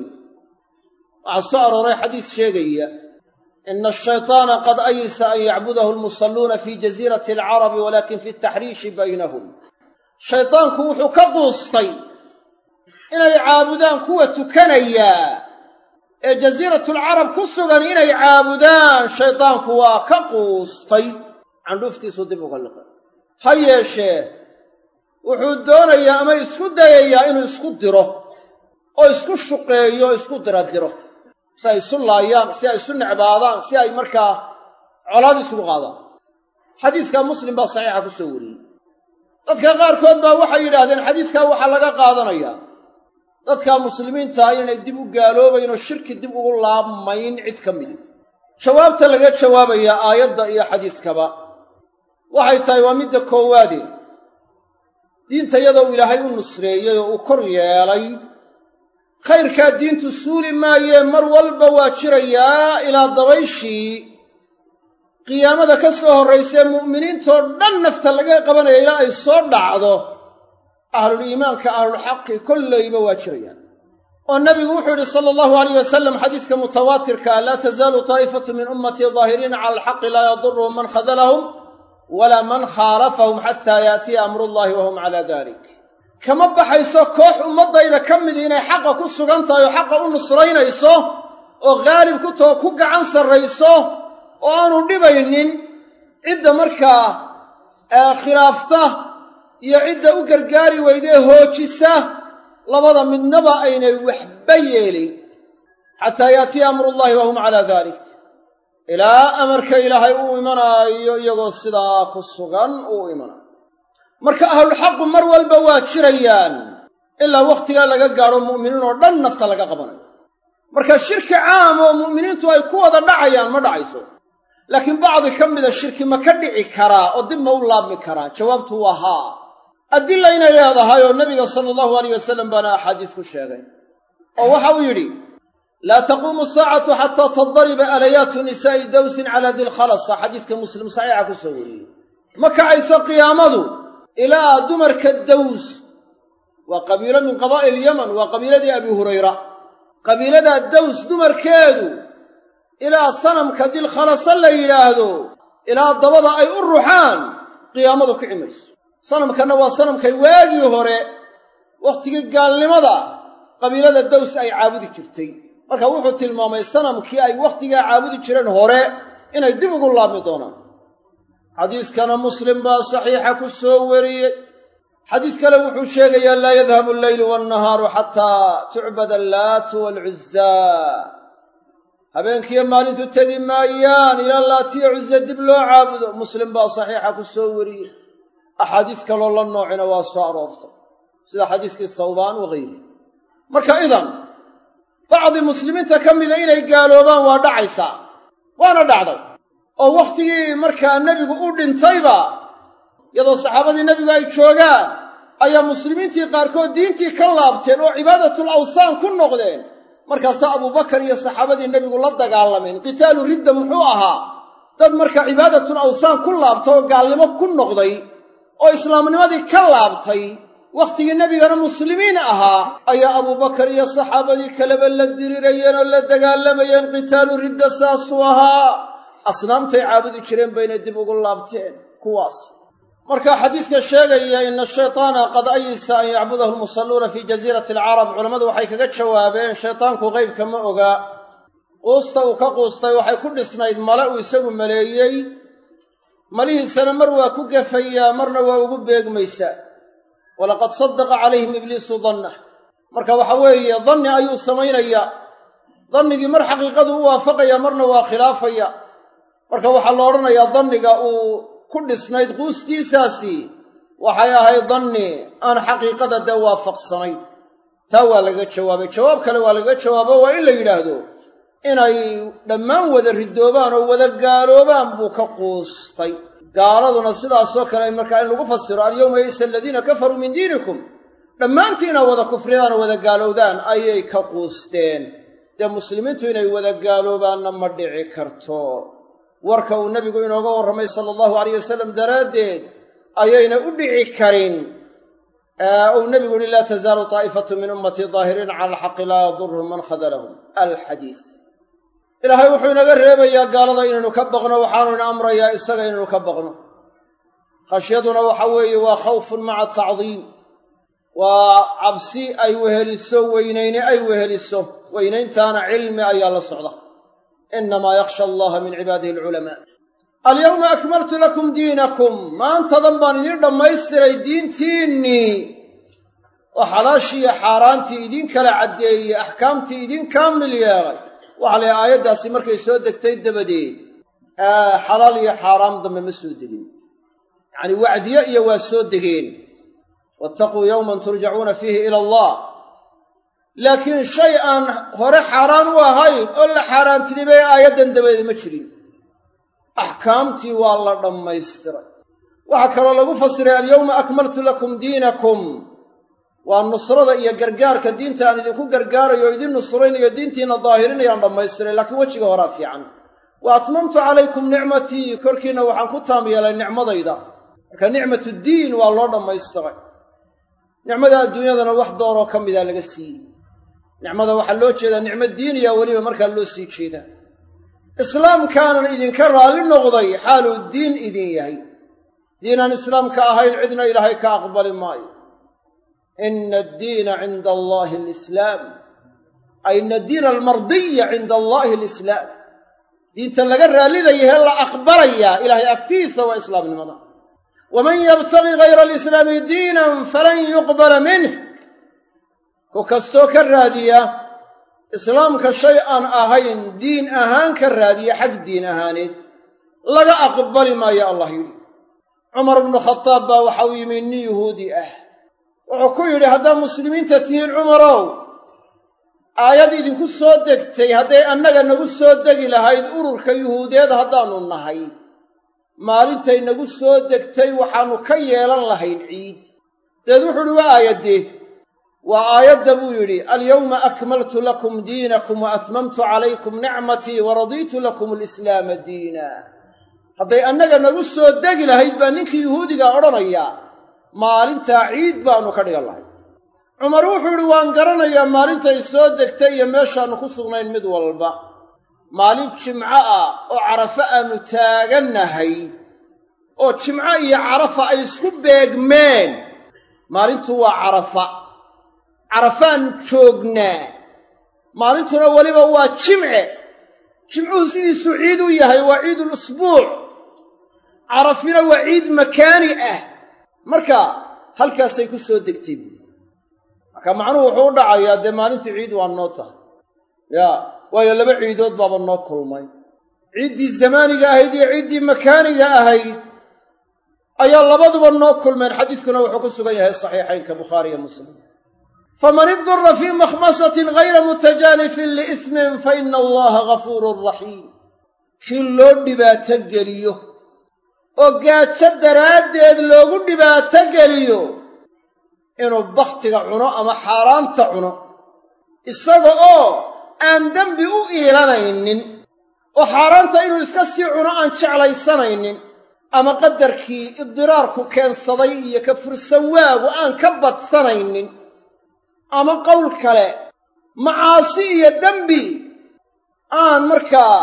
waxaa soo arooray xadiis sheegaya ina ashayطaana qad ayisa an yacbudahu almusalluuna fii jasiirati alcarabi walakin fi ataxriishi baynahum. shaydaanku wuxuu ka quustay inay caabudaan kuwa tukanayaa ee jasiiratul carab ku sugan inay caabudaan shaydaanku waa ka quustay, candhuuftiisu dib uga liqay. ha yeeshee wuxuu doonayaa ama isku dayayaa inuu isku diro oo isku shuqeeyo o isku diradiro, si ay isu laayaan, si ay isu necbaadaan, si ay markaa colaad isugu qaadaan. xadiiskaa muslim baa saxiixa ku soo wariyey. dadka qaarkood baa waxay yidhaahdeen xadiiskaa waxaa laga qaadanayaa dadka muslimiintaa inaynay dib u gaaloobayn oo shirki dib ugu laabmayn cid ka midi. jawaabta laga jawaabayaa aayadda iyo xadiiskaba waxay tahay waa midda koowaade, diinta iyadoo ilaahay u nusreeyey oo uu kor yeelay, khayrkaa diintu suuli maayee mar walba waa jirayaa ilaa dabayshii qiyaamada ka soo horraysee mu'miniintoo dhan nafta laga qabanaya ilaa ay soo dhacdo. ahluliimaanka ahlulxaqi kollayba waa jirayaan. oo nebigu wuxuu yidhi sala allahu alayh wasalam xadiiska mutawaatirka, laa tazaalu taa'ifatu min ummatii daahiriina cala alxaqi laa yadurruhum man khadalahum walaa man khaalafahum xataa yaatiya amrullahi wahum calaa dalik. kama baxayso koox ummaddayda ka midi inay xaqa ku sugan tahay oo xaqa u nusraynayso oo haalib ku taho ku gacan sarrayso oo aanu dhibaynin cidda markaa khilaafta iyo cidda u gargaari weydee hoojisa, labada midnaba aynay waxba yeelin xataa yaatiya amrullahi wahum calaa dalik, ilaa amarka ilaahay uu imanaayo iyagoo sidaa ku sugan uu imanaayo. marka ahlulxaqu mar walba waa jirayaan ilaa wakhtigaa laga gaadho mu'miniin oo dhan nafta laga qabanayo. marka shirki caam oo mu'miniintu ay ku wada dhacayaan ma dhacayso, laakiin bacdi ka mida shirki ma ka dhici karaa oo dib ma u laabmi karaa? jawaabtu waa haa. adilla inay leedahay oo nebiga sala allahu alayh wasalam baana axaadiis ku sheegay, oo waxa uu yidhi laa taquumu saacatu xataa tadariba alayaatu nisaa'i dawsin calaa dilkhalasa, xadiiska muslim saxiixa ku soo wariyey. ma kacayso qiyaamadu ilaa dumarka daws, waa qabiilo min qabaa'il yaman, waa qabiiladii abi hurayra, qabiiladaa daws dumarkeedu ilaa sanamka dilkhalasa la yidhaahdo ilaa dabada ay u ruxaan qiyaamadu kici mayso. sanamkanna waa sanamkay waagii hore wakhtigii gaalnimada qabiilada daws ay caabudi jirtay. marka wuxuu tilmaamay sanamkii ay wakhtigaa caabudi jireen hore inay dib ugu laabmi doonaan. xadiiskana muslim baa saxiixa ku soo wariyey. xadiis kale wuxuu sheegayaa laa yadhabu alleylu wannahaaru xataa tucbada allaatu waalcuzzaa, habeenkiiyo maalintu tegi maayaan ilaa laatiyo cuzza dib loo caabudo. muslim baa saxiixa ku soo wariyey. axaadiis kaloo la noocina waa soo aroortay sida xadiiskii sawbaan wagayri. marka idan bacdi muslimiinta ka mida inay gaaloobaan waa dhacaysaa, waana dhacday. oo wakhtigii markaa nebigu u dhintayba, iyadoo saxaabadii nebigu ay joogaan, ayaa muslimiintii qaarkood diintii ka laabteen oo cibaadatul awsaan ku noqdeen. markaasaa abubakar iyo saxaabadii nebigu la dagaalameen. qitaalu ridda muxuu ahaa? dad markaa cibaadatul awsaan ku laabta oo gaalnimo ku noqday oo islaamnimadii ka laabtay, wakhtigii nebigana muslimiin ahaa, ayaa abubakar iyo saxaabadii kaleba la dirirayeen oo la dagaalamayeen. qitaalu ridda saasuu ahaa. asnaamtay caabudi jireen bayna dib ugu laabteen kuwaas. marka xadiiska sheegaya ina ashaytaana qad ayisa an yacbudahu lmusalluuna fii jasiirati alcarab, culammadu waxay kaga jawaabeen shaytaanku qeybka ma ogaa. quusta uu ka quustay waxay ku dhisnayd male uu isagu maleeyey. malihiisana mar waa ku gafayaa, marna waa ugu beegmaysaa. walaqad sadaqa calayhim ibliisu dannah, marka waxa weeye danni ayuu samaynayaa. dannigii mar xaqiiqadu u waafaqaya, marna waa khilaafaya. marka waxaa la odhanayaa danniga uu ku dhisnayd quustiisaasi waxay ahayd danni aan xaqiiqada dee waafaqsanayn. taa waa laga jawaabay. jawaab kale waa laga jawaabo, waa in la yidhaahdo inay dhammaan wada ridoobaan oo wada gaaloobaan buu ka quustay. gaaladuna sidaasoo kale markaa in lagu fasiro alyawma yaysa aladiina kafaruu min diinikum, dhammaantiina wada kufridaan oo wada gaalowdaan ayay ka quusteen. dee muslimiintu inay wada gaaloobaanna ma dhici karto. warka uu nebigu inooga warramay sala allahu alayh wasalam daraaddeed ayayna u dhici karin. uu nebigu yihi laa tazaalu taa'ifatu min ummatii daahiriina cala alxaqi laa yadurhum man khadalahum alxadiis. ilaahay wuxuu inaga reebayaa gaalada inaynu ka baqno, waxaanu ina amrayaa isaga inaynu ka baqno. khashyaduna waxa weeye waa khawfun maca tacdiim, وعبسي أي وهلسو وينين أي وهلسو وينين تانا علم أي الله صعده إنما يخشى الله من عباده العلماء اليوم أكملت لكم دينكم ما أنت ضمبان يرد ما يسري دين تيني وحلاشي حارانتي إذين كلا عدي أحكامتي إذين كامل يا غي وعلى آيات داسي مركي يسودك تيد بدين حلال يا حرام ضم مسودين يعني وعد يا وسودين واتقوا يوما ترجعون فيه إلى الله لكن شيئا هو حرام وهاي ولا حرام تنبي آيات دبدين مشرين أحكامتي والله ضم يستر وعكر الله فسر اليوم أكملت لكم دينكم والنصرة يا جرجار كدين تاني يكون جرجار يودين نصرين يدينتين الظاهرين يا ضم يستر لكن وجهه رافعا وأتممت عليكم نعمتي كركنا وحنكون تامي على النعمة ضيدا كنعمة الدين والله ضم يستر نعمة الدنيا ذا الواحد دوره كم إذا لقسي نعمة وحلوش هذا نعمة الدين يا ولي مركز لوسي كذا إسلام كان إذن كره للنقضي حال الدين إذن يهي دين الإسلام كأهي العدنا إلهي كأقبل ماي إن الدين عند الله الإسلام أي إن الدين المرضي عند الله الإسلام دين تلقى لذا يهلا أخبريا إلهي أكتيس وإسلام المضى ومن يبتغي غير الإسلام دينا فلن يقبل منه وكستوك الرادية إسلام كشيئا أهين دين أهان كالرادية حق دين أهاني لقى أقبل ما يا الله يريد عمر بن الخطاب وحوي مني يهودي وعكوي لهذا مسلمين تتهين عمرو آيات إذن كو صدقتي هذا أنك نقو صدقي لهاي الأرور كيهودي هذا النهي مالنتي نقو صدقتي وحانو كيالا لهاي العيد تدوحوا آيات دي وآيات دبو يري اليوم أكملت لكم دينكم وأتممت عليكم نعمتي ورضيت لكم الإسلام دينا هذا أنك نقو صدقي لهاي بانك يهودي أرانيا maalinta ciid baanu ka dhigan lahay Umar wuxuu yiri waan garanayaa maalinta ay soo degtay iyo meeshaanu ku sugnayn mid walba maalin jimca ah oo Carafa aanu taaganahay oo jimca iyo Carafa ay isku beegmeen maalintu waa Carafaan joognaa maalintuna waliba waa jimcuhu sidiisu ciid u yahay waa ciidul usbuuc Carafina waa ciid makaani ah marka halkaasay ku soo degtay marka macnuhu wuxuu dhacayaa de maalintii ciid waa noo tahay waayo laba ciidood baaba noo kulmay ciiddii zamaaniga ahayd iyo ciiddii makaaniga ahayd ayaa labaduba noo kulmeen xadiiskuna wuxuu ku sugan yahay saxiixaynka Bukhari iyo Muslim faman idurra fi makhmasatin ghayra mutajanifin liismin fa inna Allaha ghafuurur rahiim kii loo dhibaato geliyo oo gaajo daraaddeed loogu dhibaato geliyo inuu bakhtiga cuno ama xaaraanta cuno isaga oo aan dembi u iilanaynin oo xaaraanta inuu iska sii cuno aan jeclaysanaynin ama qadarkii idiraarku keensaday iyo ka fursan waagu aan ka badsanaynin ama qowl kale macaasi iyo dembi aan markaa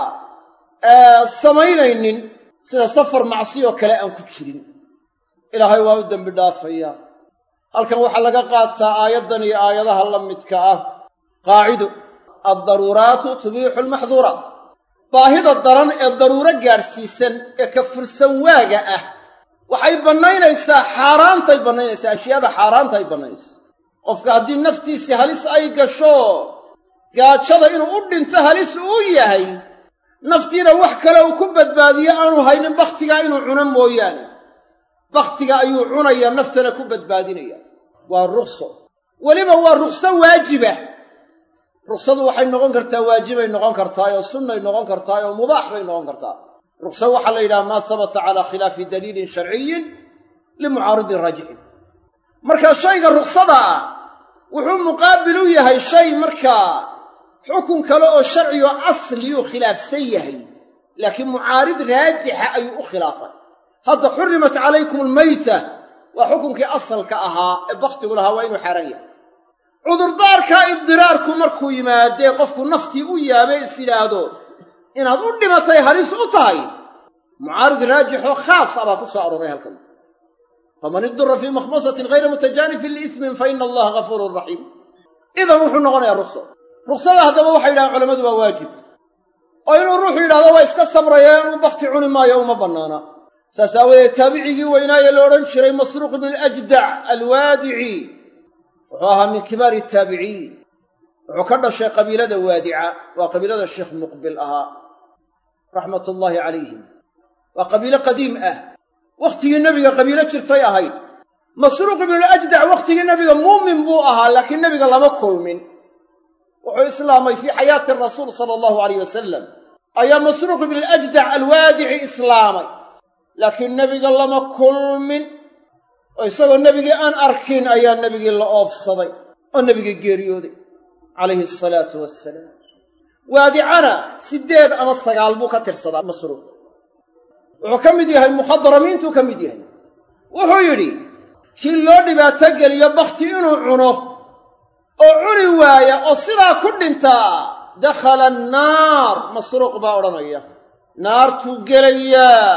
samaynaynin sida safar macsiyo kale aan ku jirin ilaahay waa u dambi dhaafaya halkan waxa laga qaataa aayadan iyo aayadaha la midka ah qaacido ad-daruraatu tubiihu al-mahdhurat baahida daran ee daruuro gaarsiisan ee ka fursan waaga ah waxay banaynaysaa xaaraantay banaynaysaa ashiyada xaaraantay banaynaysaa qofka haddii naftiisa halis ay gasho gaajada inuu u dhinto halis uu yahay naftiina wax kale uu ku badbaadiyo aanu haynin bakhtiga inuu cuno mooyaane bakhtiga ayuu cunaya naftana ku badbaadinaya waa rukhso waliba waa rukhso waajiba rukhsadu waxay noqon kartaa waajibay noqon kartaa oo sunnay noqon kartaa oo mubaax bay noqon kartaa rukhso waxa la yiraahdaa ma sabata ala khilaafi daliilin shar'iyyin limu'aaridin rajih marka shayga rukhsada wuxuu muqaabil u yahay shay marka xukun kale oo sharci oo asli oo khilaafsan yahay laakiin mu'aarid raajixa ay u khilaafay hadda xurimat alaykum almayta wa xukunkii asalka ahaa ee bakhtigu lahaa waa inuu xaraan yahay cudurdaarka idiraarku markuu yimaadee qofku naftii u yaabay is yiraahdo inaad u dhimatay halis u tahay mu'aarid raajix oo khaas ah ku soo aroray halkan faman idura fii makhmasatin ghayra mutajaanifin liismin fa ina allaha gafuurun raxiim. idan wuxuu noqonayaa ruqso. ruqsada haddaba waxay yidhahaan culammadu waa waajib, oo inuu ruuxu yidhahdo waa iska sabraya inuu bakhti cuni maayo uma bannaana. saas aawadeed taabicigii weynaaye la odhan jiray masruuq ibnu alajdac alwaadici wuxuu ahaa min kibaari taabiciin. wuxuu ka dhashay qabiilada waadica, waa qabiilada sheekh muqbil ahaa raxmatullaahi calayhim. waa qabiilo qadiim ah, wakhtigii nebiga qabiilo jirtay ahayd. masruuq ibnualajdac wakhtigii nebiga muumin buu ahaa, laakiin nebiga lama kulmin. wuxuu islaamay fii xayaati rasuul sala allahu alayh wasalam ayaa masruuq ibnualajdac alwaadici islaamay, laakiin nebiga lama kulmin, oo isagoo nebigii aan arkin ayaa nebigii la oofsaday oo nebigii geeriyooday calayhi asalaatu wassalaam. waadicana 8 ama 9 buu ka tirsadaa masruuq. wuxuu ka mid yahay mukhadramiintuu ka mid yahay. wuxuu yidhi kii loo dhibaato geliyo bakhti inuu cuno oo cuni waaya oo sidaa ku dhintaa dakhala annaar. masruuq baa odhanaya naartuu gelayaa,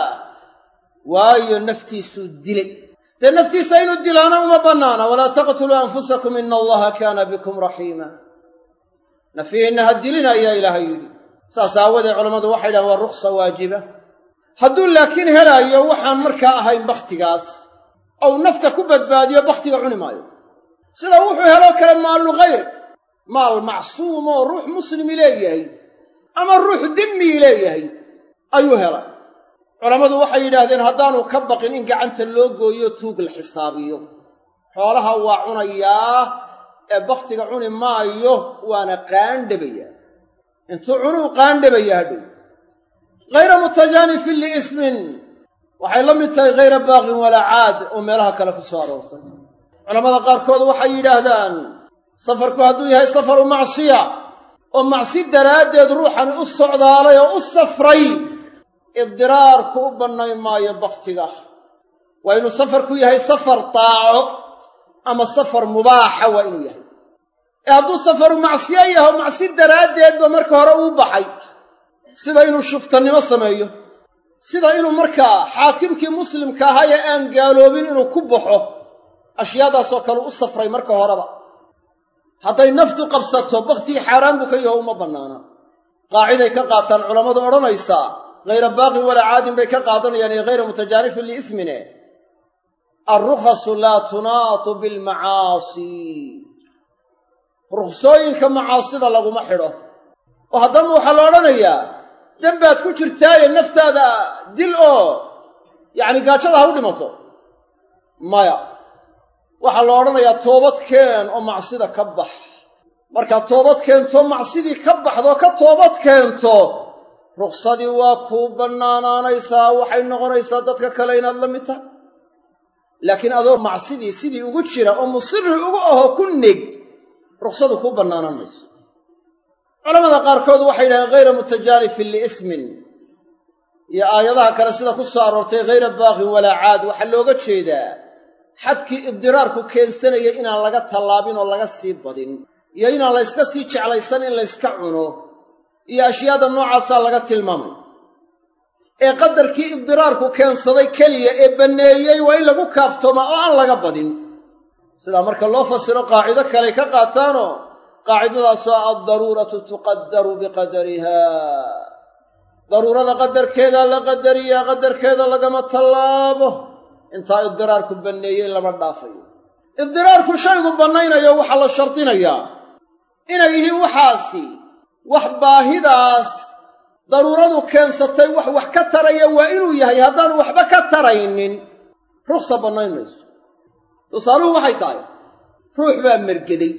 waayo naftiisuu dilay. dee naftiisa inuu dilaana uma bannaana. walaa taqtuluu anfusakum ina allaha kaana bikum raxiima. nafihiinna ha dilina ayaa ilaahay yidhi. saas aawadeed culammadu waxay dhahaan waa rukhsa waajiba. hadduu laakiin helaayo waxaan markaa ahayn bakhtigaas ou nafta ku badbaadiyo bakhtiga cuni maayo. sida wuxuu heloo kale maalu ghayr, maal macsuum oo ruux muslimi leeyahay ama ruux dimmii leeyahay ayuu helay. culammadu waxay yidhaahdeen haddaanu ka baqin in gacanta loo gooyo tuug la xisaabiyo, xoolaha waa cunayaa ee bakhtiga cuni maayo, waana qaandhabayaa. intuu cunuu qaandhabayaa hadhow. ghayra mutajaanifin liismin waxay la mid tahay ghayra baaqin walaa caad oo meelaha kale ku soo aroortay. culammada qaarkood waxay yidhaahdaan safarku hadduu yahay safaru macsiya oo macsi daraaddeed ruuxani u socdaalay oo u safray, idiraarku u bannayn maayo bakhtiga. waa inuu safarku yahay safar taaco ama safar mubaaxa waa inuu yahay. ee hadduu safaru macsiyo yahay oo macsi daraaddeedba marka hore uu baxay, sida inuu shuftannimo sameeyo, sida inuu markaa xaakimkii muslimka ahaa ee aan gaaloobin inuu ku baxo, ashyaadaasoo kale u safray marka horeba, hadday naftu qabsato bakhtii xaaraan buu ka yaho uma bannaana. qaaciday ka qaataan culammadu odhanaysaa ghayra baaqin walaa caadin bay ka qaadanayaan ee ghayra mutajaanifin liismine alrukhasu laa tunaatu bilmacaasi. rukhsooyinka macaasida laguma xidho. oo haddana waxaa la odhanayaa dembaad ku jirtaaye naftaada dil oo yacni gaajada ha u dhimato. maya, waxaa la odhanayaa toobad keen oo macsida ka bax. markaad toobad keento macsidii ka baxdo ka toobad keento, rukhsadii waa kuu bannaanaanaysaa, waxay noqonaysaa dadka kale inaad la mid tahay. laakiin adoo macsidii sidii ugu jira oo musirri ugu ahoo ku neg, rukhsadu kuu bannaanaan mayso. culamada qaarkood waxay yidhahdeen ghayra mutajaanifin liismin iyo aayadaha kale sida ku soo aroortay ghayra baaqin walaa caad waxaa looga jeedaa xadkii idiraarku keensanaya inaan laga tallaabin oo laga sii badin, iyo inaan la yska sii jeclaysan in la yska cuno, iyo ashyaada noocaasaa laga tilmaamay. ee qadarkii idiraarku keensaday keliya ee banneeyey waa in lagu kaaftoomaa oo aan laga badin. sidaa marka loo fasiro qaacido kaley ka qaataanoo qaacidadaasoo addaruuratu tuqaddaru biqadariha. daruurada qadarkeedaa la qadariyaa, qadarkeeda lagama tallaabo. intaa idiraarku banneeyey lama dhaafayo. idiraarku shaygu bannaynayo waxaa la shardinayaa inay yihiin waxaasi wax baahidaas daruuradu keensatay wax ka taraya waa inuu yahay. haddaanu waxba ka taraynin rukhsa bannayn mayso. tusaaluhu waxay tahay ruux baa mergeday,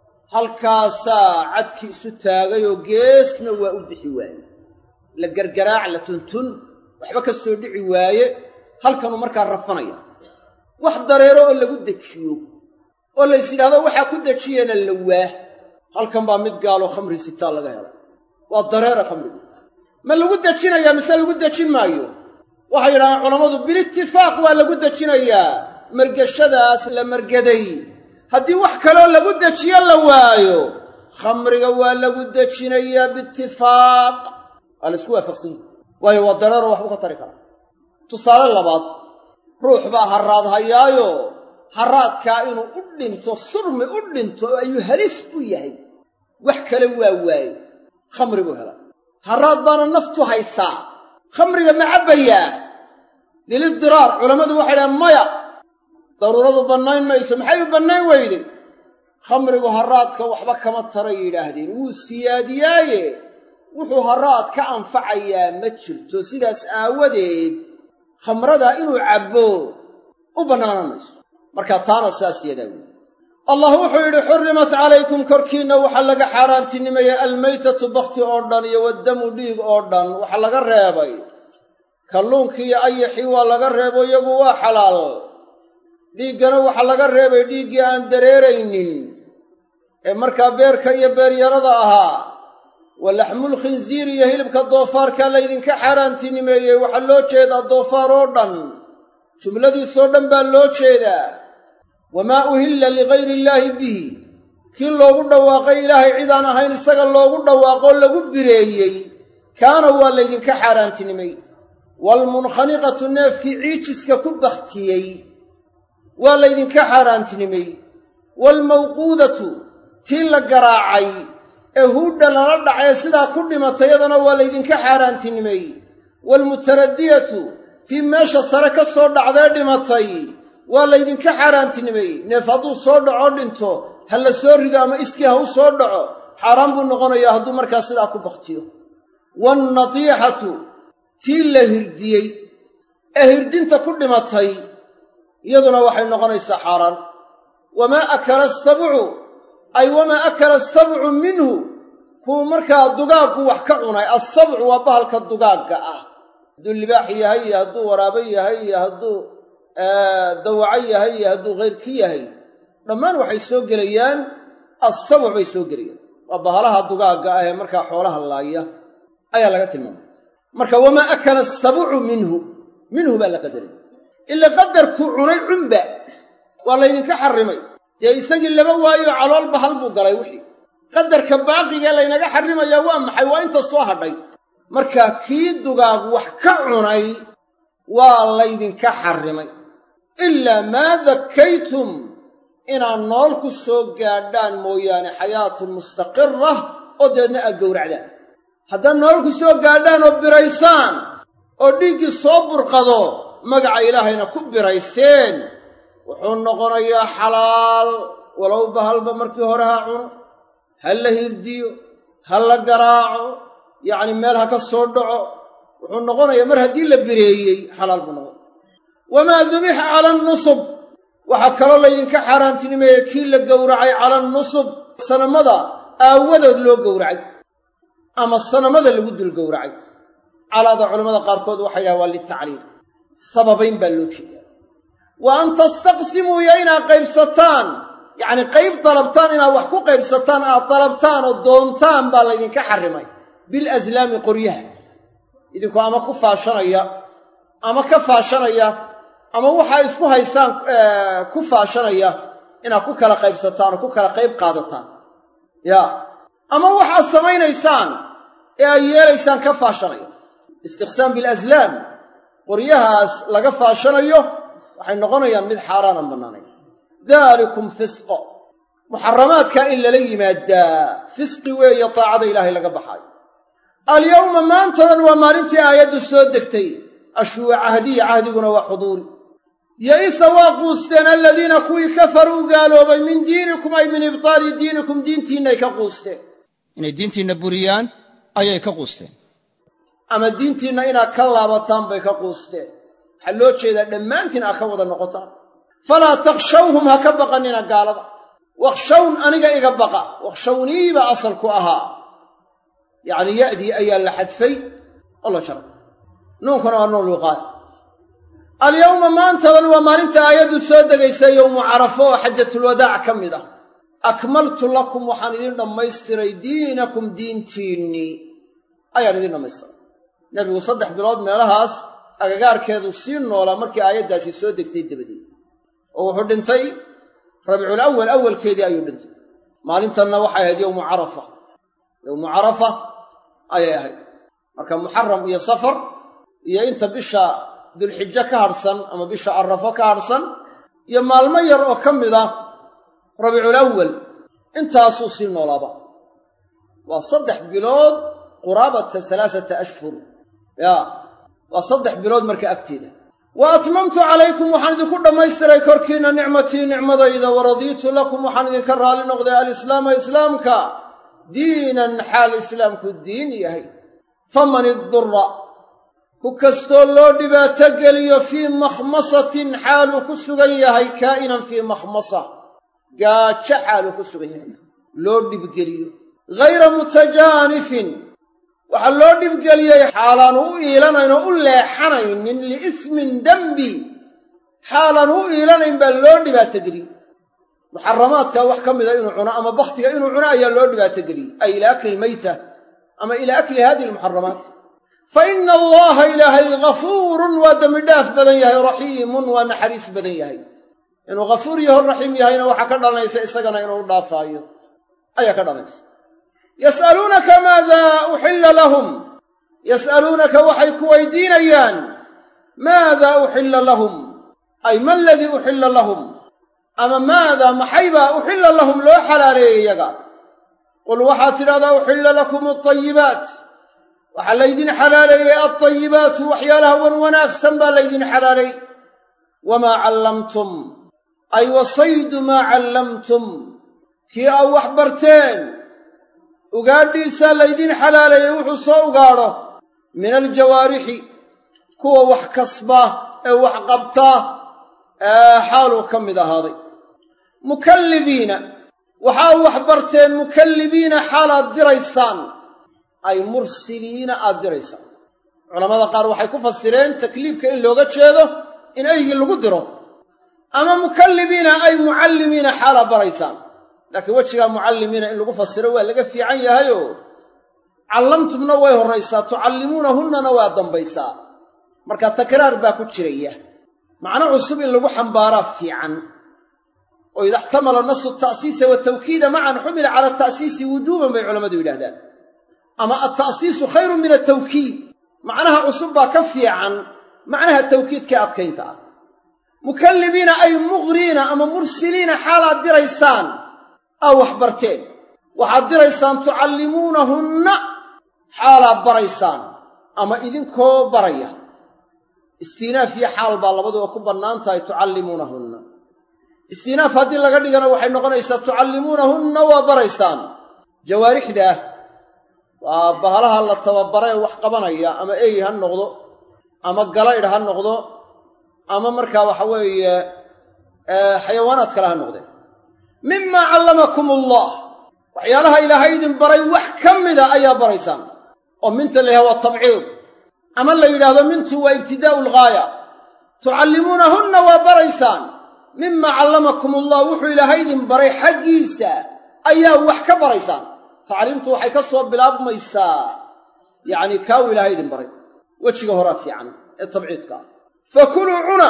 halkaasaa cadkii isu taagay oo geesna waa u bixi waaye, la gargaraac la tuntun waxba ka soo dhici waaye, halkanuu markaa rafanaya. wax dareero oo lagu dejiyo oo lays yidhahdo waxaa ku dejiyena la waah, halkan baa mid gaaloo khamri sitaa laga helo, waa dareera khamrigu. ma lagu dejinayaa mise lagu dejin maayo? waxay yidhahdeen culammadu bilitifaaq waa lagu dejinayaa. margashadaas la margaday haddii wax kaloo lagu dejiyo la waayo, khamriga waa lagu dejinayaa biitifaaq. waa la isku waafaqsan yahay, waayo waa dareero waxbuu ka tari karaa. tusaale labaad, ruux baa harraad hayaayo harraadkaa inuu u dhinto surmi u dhinto ayuu halis u yahay wax kale waa waaye khamri buu helaa harraad baana naftu haysaa khamriga ma cabbayaa lilidiraar culammadu waxay dhahaan maya daruuradu bannayn mayso maxay u bannayn weyday khamrigu harraadka waxba kama taray yidhaahdeen wuu siyaadiyaaye wuxuu harraad ka anfacayaa ma jirto sidaas aawadeed khamrada inuu cabbo u bannaanan mayso marka taana saas yadaa weeye allah wuxuu yidhi xurrimat calaykum korkiinna waxaa laga xaaraantinimeeyey almaytatu bakhti oo dhan iyo waddamu dhiig oo dhan waxaa laga reebay kalluunkii iyo ayaxii waa laga reebo iyagu waa xalaal dhiiggana waxaa laga reebay dhiiggii aan dareeraynin ee markaa beerka iyo beeryarada ahaa wa laxmul khinsiir iyo hilibka doofaarkaa laydinka xaaraantinimeeyey waxaa loo jeedaa doofaar oo dhan jumladiisoo dhan baa loo jeedaa wamaa uhilla ligayri illaahi bihi kii loogu dhawaaqay ilaahay cidaan ahayn isaga loogu dhawaaqoo lagu bireeyey kaana waa laydinka xaaraantinimay waalmunkhaniqatu neefkii ciijiska ku bakhtiyey waa laydinka xaaraantinimay waalmawquudatu tii la garaacay ee huudha lala dhacee sidaa ku dhimatay yadana waa laydinka xaaraantinimay waalmutaradiyatu tii meesha sare ka soo dhacdee dhimatay waa laydinka xaaraantinimay neef hadduu soo dhaco dhinto ha la soo rido ama iskii ha u soo dhaco xaaraan buu noqonayaa hadduu markaa sidaa ku bakhtiyo waalnatiixatu tii la hirdiyey ee hirdinta ku dhimatay iyaduna waxay noqonaysaa xaaraan wamaa akala asabcu ay wamaa akala asabcu minhu kuu markaa dugaaggu wax ka cunay assabcu waa bahalka dugaagga ah hadduu libaax yahay iyo hadduu waraabo yahay iyo hadduu dawaco yahay iyo hadduu hayrki yahay dhammaan waxay soo gelayaan assabc bay soo gelayaan waa bahalaha dugaagga ah ee markaa xoolaha laaya ayaa laga tilmaamay marka wamaa akala asabcu minhu baa la qadaraya ila qadarkuu cunay cunba waa laydinka xarrimay dee isagii laba waayo calool bahal buu galay wixii qadarka baaqigee laynaga xarrimayaa waa maxay waa inta soo hadhay marka kii dugaag wax ka cunay waa laydinka xarrimay ilaa maa dakkaytum inaad nool ku soo gaadhaan mooyaane xayaatun mustaqirah oo dabeedna aad gowracdaan haddaad nool ku soo gaadhaan oo biraysaan oo dhiiggii soo burqado magaca ilaahayna ku birayseen wuxuu noqonayaa xalaal walow bahalba markii hore ha cuno ha la hirdiyo ha la garaaco yacni meel ha ka soo dhaco wuxuu noqonayaa mar haddii la bireeyey xalaal buu noqon wamaa dubixa cala annusub waxaa kaloo laydinka xaaraantinimeeyey kii la gowracay cala annusub sanamada aawadood loo gowracay ama sanamada lagu dul gowracay calaada culammada qaarkood waxay dhahaan waa litacliil sababayn baa loo jeedaa wa an tastaqsimuu iyo inaad qaybsataan yacni qayb dalabtaan inaad wax ku qaybsataan aad dalabtaan oo doontaan baa laydinka xarrimay bilaslaami qoryaha idinku ama ku faashanaya ama ka faashanaya ama waxaa isku haysaan ku faashanaya inaad ku kala qaybsataan oo ku kala qayb qaadataan yaa ama waxaad samaynaysaan ee aad yeelaysaan ka faashanaya istiqsaam bilaslaam qoryahaas laga faashanayo waxay noqonayaan mid xaaraanan bannaanayn daalikum fisqo muxaramaadkaa in lala yimaadaa fisqi weeye taacada ilaahay laga baxaayo alyawma maantadan waa maalintii aayaddu soo degtay ashuu cahdiya cahdiguna waa xuduuri ya'isa waa quusteen aladiina kuwii kafaruu gaaloobay min diinikum ay min ibtaali diinikum diintiinnay ka quusteen inay diintiinna buriyaan ayay ka quusteen ama diintiinna inaad ka laabataan bay ka quusteen waxaa loo jeedaa dhammaantiin aad ka wada noqotaan falaa takhshawhum ha ka baqannina gaalada wakhshawn aniga iga baqa wakhshawnii baa asalku ahaa yacni ya'dii ayaa la xadfay oo la jaray nuunkuna waa nuun luqaaya alyawma maantadan waa maalinta aayaddu soo degaysa yowmu carafo oo xajatulwadaac ka mid ah akmaltu lakum waxaan idin dhammaystiray diinakum diintiinnii ayaan idin dhammaystiray nebigu 3 bilood meelahaas agagaarkeedu sii noolaa markii aayaddaasi soo degtay dabadeed oo wuxuu dhintay rabiicul awalkeedii ayuu dhintay maalintanna waxay ahayd yowmu carafa ayay ahayd marka muxaram iyo safar iyo inta bisha dulxijo ka hadhsan ama bisha arrafo ka hadhsan iyo maalmo yar oo ka mid ah rabiicul awal intaasuu sii noolaaba waa 3 bilood quraabata 3 ashhur waa 3 bilood marka agteeda wa atmamtu calaykum waxaan idinku dhammaystiray korkiinna nicmatii nicmadayda waradiitu lakum waxaan idinka raali noqday alislaama islaamka diinan xaal islaamku diin yahay faman idura ku kastoo loo dhibaato geliyo fii makhmasatin xaaluu ku sugan yahay kaa'inan fii makhmasa gaajo xaaluu ku sugan yahay loo dhibgeliyo ghayra mutajaanifin waxaa loo dhibgeliyey xaalaan u iilanayn oo u leexanaynin liismin dembi xaalaan u iilanayn baa loo dhibaato-geliyey muxaramaadka wax ka mida inuu cuno ama bakhtiga inuu cuno ayaa loo dhibaato-geliyey ay ilaa akli lmayta ama ilaa akli hadihi almuxaramaat fa ina allaha ilaahay ghafuurun waa dembi dhaaf badan yahay raxiimun waa naxariis badan yahay inuu ghafuur yaho raxiim yahayna waxaa ka dhalanaysa isagana inuu dhaafaayo ayaa ka dhalanaysa yas'aluunaka maadaa uxilla lahum yas'aluunaka waxay ku weydiinayaan maadaa uxilla lahum ay ma aladii uxilla lahum ama maadaa maxaybaa uxilla lahum loo xalaaleeyey iyaga qul waxaad tidhahdaa uxilla lakum altayibaat waxaa laydin xalaaleeyey altayibaatu waxyaalaha wan wanaagsan baa laydin xalaaleey wamaa callamtum ay wasaydu maa callamtum kii aa wax barteen ugaadhiisaa laydin xalaaleeyey wuxuu soo ugaadho min aljawaarixi kuwa wax kasba ee wax qabta xaaluu ka mid ahaaday mukallibiina waxaa wax barteen mukallibiina xaalaad diraysaan ay mursiliina aad diraysaan culammada qaar waxay ku fasireen takliibka in looga jeedo in eygii lagu diro ama mukallibiina ay mucallimiina xaalaad baraysaan laakiin wejigaa mucallimiina in lagu fasiro waa laga fiican yahayoo callamtumna way horraysaa tucallimuunahunnana waa dambaysaa marka takraar baa ku jiraya macno cusub in lagu xambaaraa fiican oo ida ixtamala nasu ta'siisa watawkiida macan xumila cala ta'siisi wujuuban bay culammadu yidhahdaan ama alta'siisu khayrun min altawkiid macnaha cusub baa ka fiican macnaha tawkiidkee adkaynta ah mukallibiina ay muqriina ama mursiliina xaalaad diraysaan aa wax barteen waxaad diraysaan tucallimuunahunna xaalaad baraysaan ama idinkoo baraya istiinaaf iyo xaal baa labaduba ku bannaan tahay tucallimuunahunna istiinaaf haddii laga dhigana waxay noqonaysaa tucallimuunahunna waa baraysaan jawaarixda waa bahalaha la tababaree wax qabanaya ama ey ha noqdo ama galaydh ha noqdo ama markaa waxa weeye xayawaanaad kale ha noqdeen mimaa callamakum allah waxyaalaha ilaahay idin baray wax ka mida ayaa baraysaan oo minta la yidhaha waa tabciid ama la yidhaahdo mintu waa ibtidaa'u lghaaya tucallimuunahunna waa baraysaan mimaa callamakum allah wuxuu ilaahay idin baray xaggiisa ayaa wax ka baraysaan tacliimtu waxay ka soo bilaabmaysaa yacni kaawu ilaahay idin baray wejiga horaa fiican ee tabciidka ah fakuluu cuna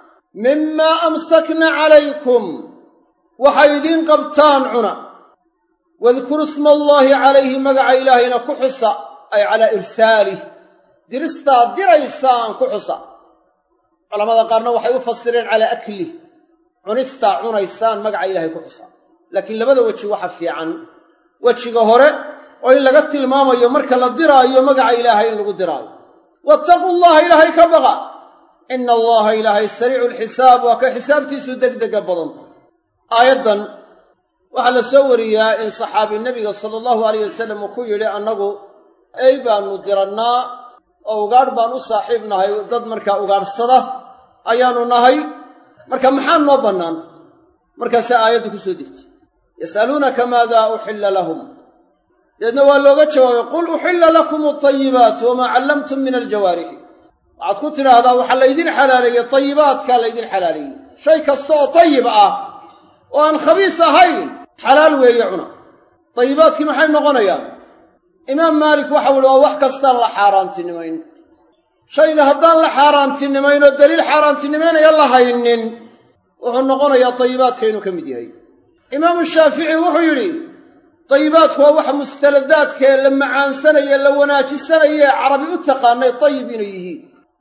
mimaa amsakna calaykum waxay idiin qabtaan cuna wadkuru isma allaahi calayhi magaca ilaahayna ku xusa ay calaa irsaalih diristaad diraysaan ku xusa culammada qaarna waxay u fasireen calaa aklih cunistaa cunaysaan magaca ilaahay ku xusa laakiin labada weji waxa fiican wejiga hore oo in laga tilmaamayo marka la diraayo magaca ilaahay in lagu diraayo wattaquu llaha ilaahay ka baqa ina allaha ilaahay sariicu lxisaab waa ka xisaabtiisu degdega badanta aayaddan waxaa la soo wariyaa in saxaabi nebiga sala allahu alayh wasalam uu ku yidhi annagu ey baannu dirannaa oo ugaadh baan u saaxiib nahay dad markaa ugaadhsada ayaannu nahay marka maxaa noo bannaan markaasaa aayaddu ku soo degtay yas'aluunaka maadaa uxilla lahum deedna waa looga jawaabay qul uxilla lakum altayibaat wamaa callamtum min aljawaarixi waxaad ku tidhaahdaa waxaa laydin xalaaleeyey tayibaadkaa laydin xalaaleeyey shay kasta oo tayib ah oo aan khabiis ahayn xalaal weeye cuna tayibaadkii maxay noqonayaan imaam maalik waxau ihi waa wax kastaan la xaaraantinimayn shayga haddaan la xaaraantinimayn oo daliil xaaraantinimaynaya la haynin wuxuu noqonayaa tayibaadka inuu ka mid yahay imaamu shaafici wuxuu yidhi tayibaadku waa waxa mustaladaadkaee la macaansanaye la wanaajisanaye carabi u taqaanay tayib inay yihiin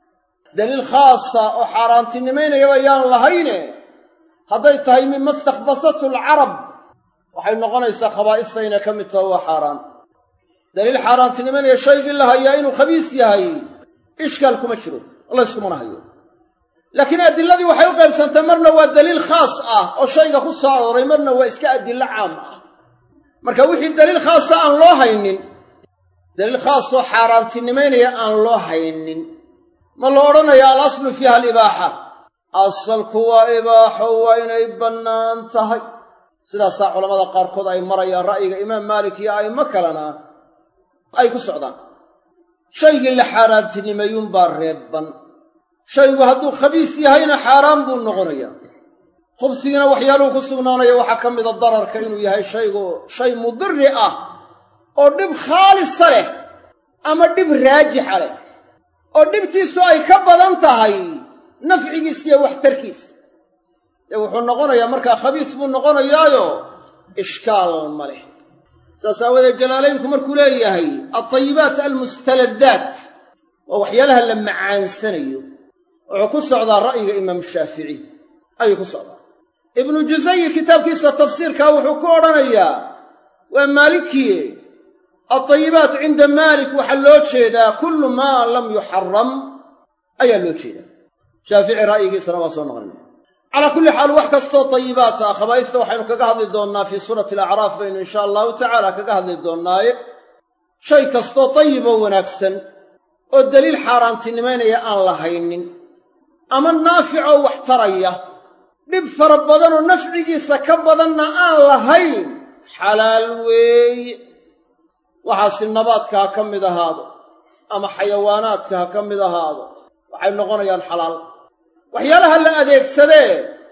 daliil khaasa oo xaaraantinimaynayaba yaan lahayne hadday tahay mima istakhbasathu alcarab waxay noqonaysaa khabaa'ista inay ka mid taho waa xaaraan daliil xaaraantinimaynaya shaygii la hayaa inuu khabiis yahay ishkaal kuma jiro layskumana hayo laakiin adilladii waxay u qaybsantay marna waa daliil khaas ah oo shayga ku soo arooray marna waa iska adillo caam ah marka wixii daliil khaasa aan loo haynin daliil khaasoo xaaraantinimaynaya aan loo haynin ma la odhanaya alaslu fiiha alibaaxa asalku waa ibaaxo waa inay bannaan tahay sidaasaa culammada qaarkood ay marayaan ra'yiga imaam maalik iyo a'immo kalena ay ku socdaan shaygii la xaaraantinimeeyuunbaa reebban shaygu hadduu khabiis yahayna xaaraan buu noqonayaa khubsigiina waxyaaluhu ku sugnaanaya waxaa ka mida dararka inuu yahay shaygu shay mudiri ah oo dhib khaalisa leh ama dhib raajixa leh oo dhibtiisu ay ka badan tahay nafcigiis iyo waxtarkiis ee wuxuu noqonayaa markaa khabiis buu noqonayaayo ishkaal ma leh saas aawadeed jalaalaynku markuu leeyahay altayibaat almustaladaat waa waxyaalaha la macaansanayo wuxuu ku socdaa ra'yiga imaamu shaafici ayuu ku socdaa ibnu jusayi kitaabkiisa tafsiirkaa wuxuu ku odhanayaa waa maalikiye altayibaat cinda maalik waxaa loo jeedaa kullu maa lam yuxaram ayaa loo jeedaa shaafici ra'yigiisana waa soo noqonaya calaa kulli xaal wax kastoo tayibaat ah khabaa'ista waxaynu kaga hadli doonnaa fii suurati alacraaf baynu inshaa allahu tacaala kaga hadli doonnaaye shay kastoo tayiboo wanaagsan oo daliil xaaraantinimaynaya aan la haynin ama naaficoo wax taraya dhib fara badanoo nafcigiisa ka badanna aan lahayn xalaal weeye waxaasi nabaadka ha ka mid ahaado ama xayawaanaadka ha ka mid ahaado waxay noqonayaan xalaal waxyaalaha la adeegsadee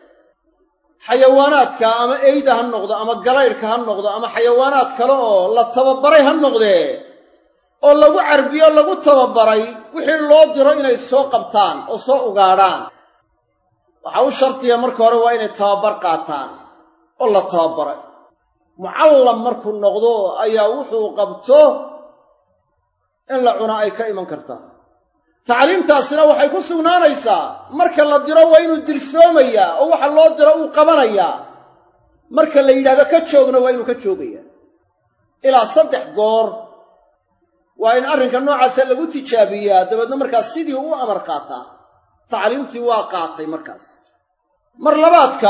xayawaanaadka ama eyda ha noqdo ama galaydhka ha noqdo ama xayawaanaad kale oo la tababaray ha noqdee oo lagu carbiyo lagu tababaray wixii loo diro inay soo qabtaan oo soo ugaadhaan waxaa u shartiya marka hore waa inay tababar qaataan oo la tababaray mucallam markuu noqdo ayaa wuxuu qabto in la cuna ay ka iman kartaa tacliimtaasina waxay ku sugnaanaysaa marka la diro waa inuu dirsoomayaa oo waxa loo diro uu qabanayaa marka la yidhahdo ka joogna waa inuu ka joogayaa ilaa 3 goor waa in arrinka noocaasa lagu tijaabiyaa dabeedna markaas sidii u amar qaataa tacliimtii waa qaatay markaas mar labaadka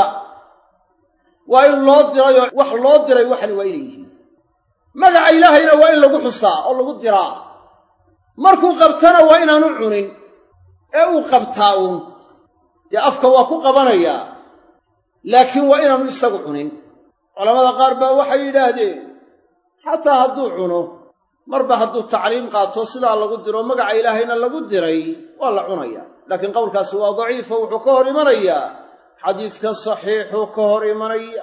waa in loo dirayoo wax loo diray waxani waa inay yihiin magaca ilaahayna waa in lagu xusaa oo lagu diraa markuu qabtana waa inaanu cunin ee uu qabtaa uun dee afka waa ku qabanayaa laakiin waa inaanu isagu cunin culammada qaar baa waxay yidhaahdeen xataa hadduu cuno marba hadduu tacliim qaato sidaa lagu diro magaca ilaahayna lagu diray waa la cunayaa laakiin qowlkaasi waa daciifo wuxuu ka hor imanayaa xadiiska saxiixuu ka hor imanaya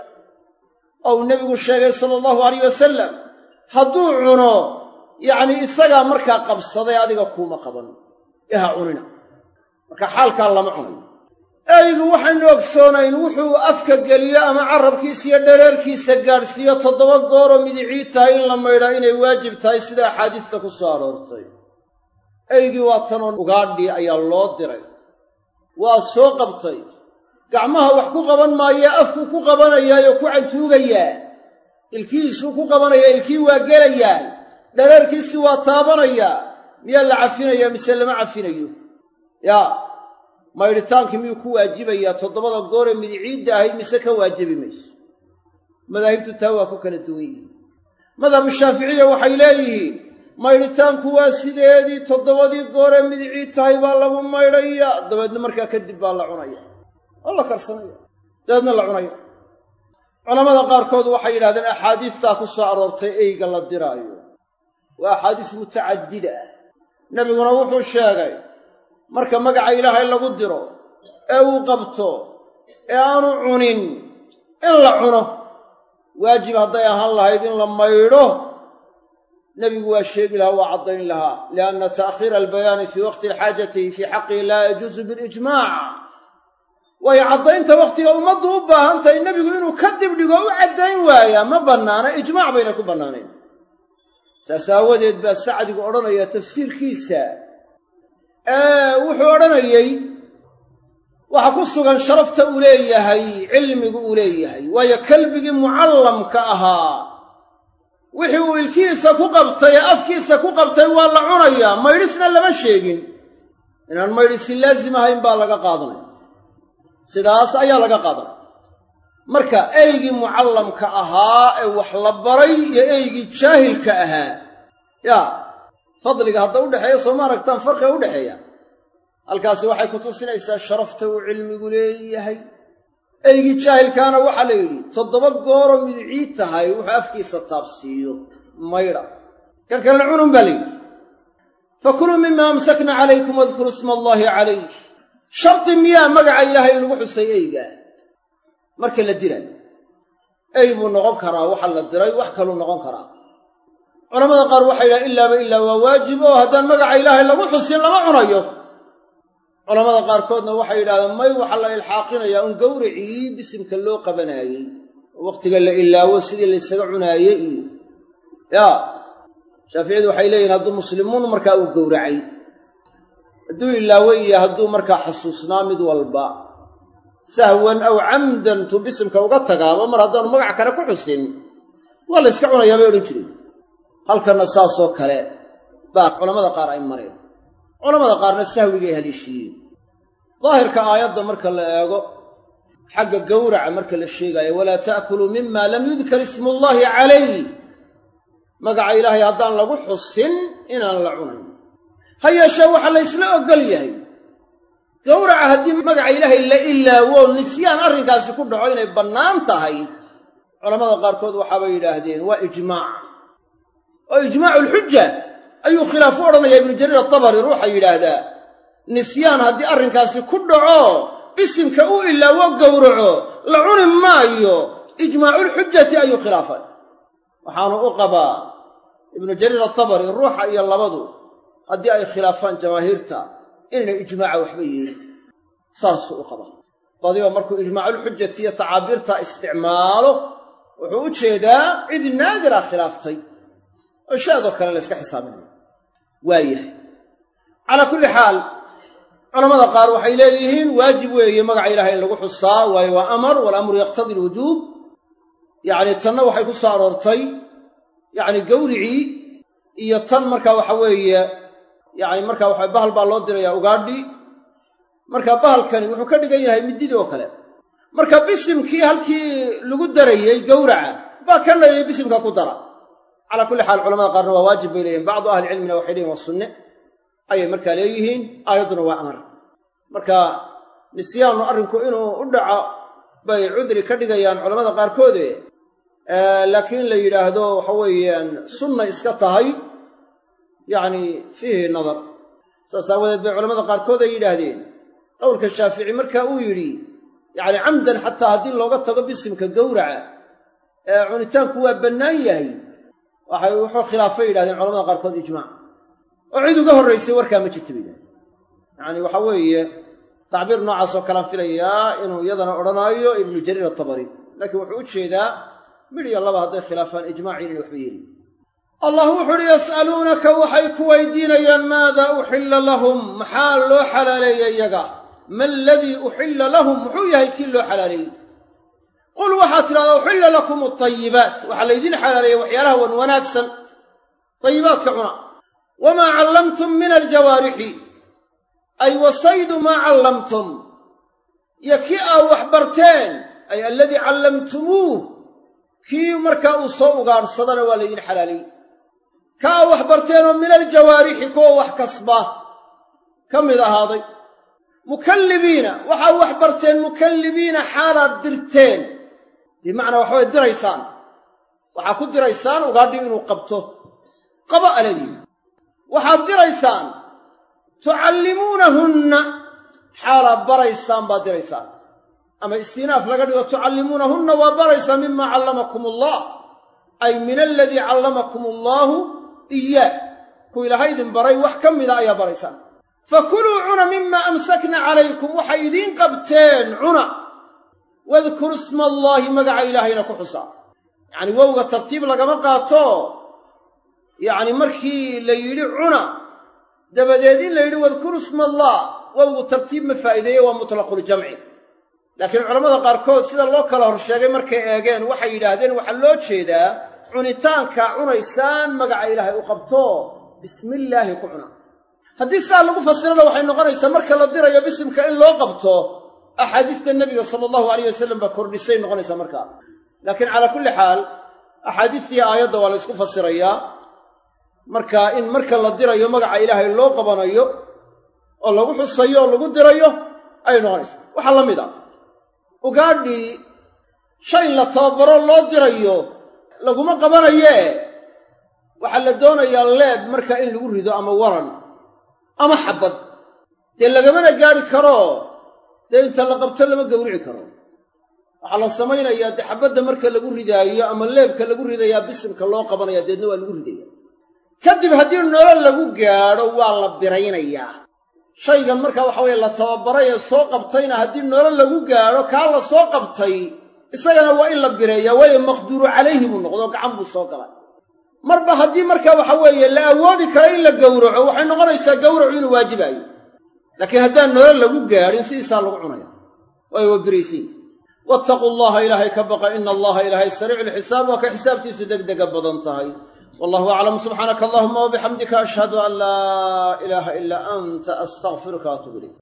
oo uu nebigu sheegay sala allahu alayh wasalam hadduu cuno yacnii isagaa markaa qabsaday adiga kuuma qaban ee ha cunina marka xaalkaa lama cunayo eygu waxaynu ogsoonayn wuxuu afka geliyo ama carrabkiisa iyo dhareerkiisa gaadhsiiyo 7 gooroo midicii tahay in la maydhaa inay waajib tahay sida axaadiista ku soo aroortay eygii waa tanoo ugaadhii ayaa loo diray waa soo qabtay gacmaha wax ku qaban maayee afkuu ku qabanayaayoo ku cantuugayaa ilkihiisuu ku qabanayaa ilkii waa gelayaan dhareerkiisii waa taabanayaa miyaa la cafinayaa mise lama cafinayo yaa maydhitaankii miyuu ku waajibayaa 7 gooree midiciidda ahayd mise ka waajibi mayso madaahibtu taa waa ku kala duwan yihiin madhabu shaaficiya waxay leeyihiin maydhitaanku waa sideedii 7 gooree midicii tahay baa lagu maydhayaa dabeedna markaa kadib baa la cunaya waa la karsanaya dabeedna la cunaya culammada qaarkood waxay yidhahdeen axaadiistaa ku soo aroortay eyga la diraayo waa axaadiis mutacadida ah nebiguna wuxuu sheegay marka magaca ilaahay lagu diro ee uu qabto ee aanu cunin in la cuno waajib hadday ahaan lahayd in la maydho nebigu waa sheegi lahaa waa caddayn lahaa lianna ta'khiira albayaani fii waqti alxaajati fii xaqihi laa yajuusu bilijmaac waayo caddaynta wakhtiga ummaddu u baahan tahay nebigu inuu ka dibdhigo u caddayn waayaa ma bannaana ijmaac bayna ku bannaanayn saas aawadeed baa sacdigu odhanaya tafsiirkiisa wuxuu odhanayey waxa ku sugan sharafta uu leeyahay cilmigu uu leeyahay waayo kalbigii mucallamka ahaa wixii uu ilkihiisa ku qabtay ee afkiisa ku qabtay waa la cunayaa maydhisna lama sheegin inaan maydhisi laazim ahayn baa laga qaadanaya sidaas ayaa laga qaadanaya marka eygii mucallamka ahaa ee wax la baray iyo eygii jaahilka ahaa yaa fadliga hadda u dhexeeya soo ma aragtaan farqiga u dhexeeya halkaasi waxay ku tusinaysaa sharafta uu cilmigu leeyahay eygii jaahilkaana waxaa la yidhi 7 gooroo midicii tahay wuxuu afkiisa taabsiiyo maydha kan kalena cunun baa layidhi fakuluu mima amsakna calaykum wadkuruu isma allaahi calayh shardi miyaa magaca ilaahay lagu xusay eygaa marka la dirayo ey buu noqon karaa waxa la diray wax kaluu noqon karaa culamada qaar waxay yidhaha ilaa waa waajib oo haddaan magaca ilaahay lagu xusin lama cunayo culamada qaarkoodna waxay yidhahdeen may waxa la ilxaaqinayaa un gawracii bisimka loo qabanaayey oo wakhtiga la ilaawo sidii la ysaga cunaayey iyo yaa shaaficiyadu waxay leeyihin hadduu muslimuun markaa uu gowracay hadduu ilaawo iyo hadduu markaa xasuusnaa mid walba sahwan aw camdan tuu bisimka uga tagaaba mar haddaanu magac kale ku xusin waa la yska cunayaa bay odhan jireen halkanna saasoo kale baa culamada qaar ay mareen culamada qaarna sahwigay haleeshiiyeen daahirka aayadda marka la eego xagga gowraca marka la sheegaayo walaa ta'kuluu mima lam yudkar ismullaahi calayh magaca ilaahay haddaan lagu xusin inaan la cunayn ha yeeshee waxaa la ysla ogol yahay gowraca haddii magaca ilaahay la ilaawo nisyaan arrinkaasi ku dhaco inay bannaan tahay culamada qaarkood waxaabay yidhaahdeen waa ijmaac oo ijmaacu lxuja ayuu khilaaf u odhanaya ibnu jariir atabari ruuxa yidhaahdaa nisyaan haddii arrinkaasi ku dhaco bisimka u ilaawo gowraco la cuni maayo ijmaaculxujati ayuu khilaafay waxaanu u qabaa ibnu jariir atabari ruuxa iyo labadu haddii ay khilaafaan jamaahiirta inaynay ijmaaca waxba yeelin saasuu u qabaa badiba markuu ijmaaculxujati iyo tacaabiirta isticmaalo wuxuu u jeedaa cid naadira khilaaftay oo shaadoo kale la yska xisaabinaya waayahay calaa kulli xaal culamada qaar waxay leeyihiin waajib weeye magaca ilaahay in lagu xusaa waayo waa amar walamru yaqtadi alwujuub yacni tanna waxay ku soo aroortay yacni gawricii iyo tan markaa waxa weeye yacni markaa waxa bahal baa loo dirayaa ugaadhi marka bahalkani wuxuu ka dhigan yahay mididii oo kale marka bisimkii halkii lagu darayey gowraca baa ka nayay bisimka ku dara calaa kulli xaal culamada qaarna waa waajib bay leeyihin bacdu ahlicilmina waxay leeyihin waa sunne ayay markaa leeyihiin aayadduna waa amar marka nisyaanu arrinku inuu u dhaco bay cudri ka dhigayaan culamada qaarkoode laakiin la yidhaahdo waxa weeyaan sunna iska tahay yacni fiihi nadar saas aawadeed bay culamada qaarkood ay yidhaahdeen qowlka shaafici marka uu yidhi yacni camdan xataa haddii looga tago bisimka gowraca cunitaanku waa bannaan yahay wuxuu khilaafay yidhahdeen culamada qaarkood ijmaac oo cid uga horraysay warkaa ma jirta bay yidhahdeen yacni waxa weeye tacbiir noocaasoo kalaan filayaa inuu iyadana odhanaayo ibnu jariir atabari laakiin wuxuu u jeedaa midh iyo laba hadday khilaafaan ijmaaci inay waxba yeelin allah wuxu uhi yas'aluunaka waxay ku weydiinayaan maada uxilla lahum maxaa loo xalaaleeyey iyaga ma aladii uxilla lahum muxuu yahay kii loo xalaaleeyey qul waxaad tidhahdaa uxilla lakum atayibaat waxaa laydin xalaaleeyey waxyaalaha wan wanaagsan tayibaadka cuna wamaa callamtum min aljawaarixi ay wasaydu maa callamtum iyo kii aa wax barteen ay aladii callamtumuuh kii markaa uu soo ugaadhsadana waa laydin xalaaleeyey ka aa wax barteenoo min aljawaarixi kuwa wax kasba ka mid ahaaday mukallibiina waxaa wax barteen mukallibiina xaalaad dirteen bimacnaa waxbay diraysaan waxaa ku diraysaan ugaadhi inuu qabto qaba aladii waxaad diraysaan tucallimuunahunna xaalaad baraysaan baad diraysaan ama istinaaf laga dhigo tucallimuunahunna waa baraysaan mima callamakum allah ay min aladii callamakum allaahu iyaah ku ilaahay idin baray wax ka mida ayaa baraysaan fakuluu cuna mima amsakna calaykum waxay idiin qabteen cuna wadkuru isma allaahi magaca ilaahayna ku xusaa yacni wowga tartiib lagama qaato yacni markii la yidhi cuna dabadeed in la yidhi wadkuru isma allah wawgu tartiib ma faa'iideeye waa mutlaquljamci laakiin culammada qaarkood sida loo kala hor sheegay markay eegeen waxay yidhaahdeen waxaa loo jeedaa cunitaanka cunaysaan magaca ilaahay u qabto bismillaahi ku cuna haddii sidaa lagu fasirana waxay noqonaysaa marka la dirayo bisimka in loo qabto axaadiista nebiga sala allahu alayh wasalam baa kordhisay noqonaysaa markaa laakiin calaa kulli xaal axaadiistii aayadda waa la ysku fasirayaa marka in marka la dirayo magaca ilaahay loo qabanayo oo lagu xusayo oo lagu dirayo ayay noqonaysaa waxaa la mid a ugaadhii shay la tababaro loo dirayo laguma qabanayee waxaa la doonayaa leeb marka in lagu rido ama waran ama xabbad dee lagamana gaadhi karo dee inta la qabto lama gowrici karo waxaa la samaynayaa dee xabbadda marka lagu ridaayo ama leebka lagu ridayaa bisimka loo qabanaya deedna waa lagu ridaya kadib haddii nolol lagu gaadho waa la biraynayaa shaygan marka waxa weeye la tababaray ee soo qabtayna haddii nolol lagu gaadho kaa la soo qabtay isagana waa in la bireeyaa waayo maqduuru calayhi buu noqdo gacan buu soo galay marba haddii marka waxa weeye la awoodi karo in la gowraco waxay noqonaysaa gowracu inuu waajibaayo laakiin haddaan nolol lagu gaadhin sidiisaa lagu cunaya waayo waa biraysiin wattaquu allaha ilaahay ka baqa ina allaha ilaahay sariicu lxisaab waa ka xisaabtiisu degdega badan tahay wallahu aclam subxaanaka allahuma wabixamdika ashhadu an laa ilaaha ilaa anta astaqfiruka waatubu ilayk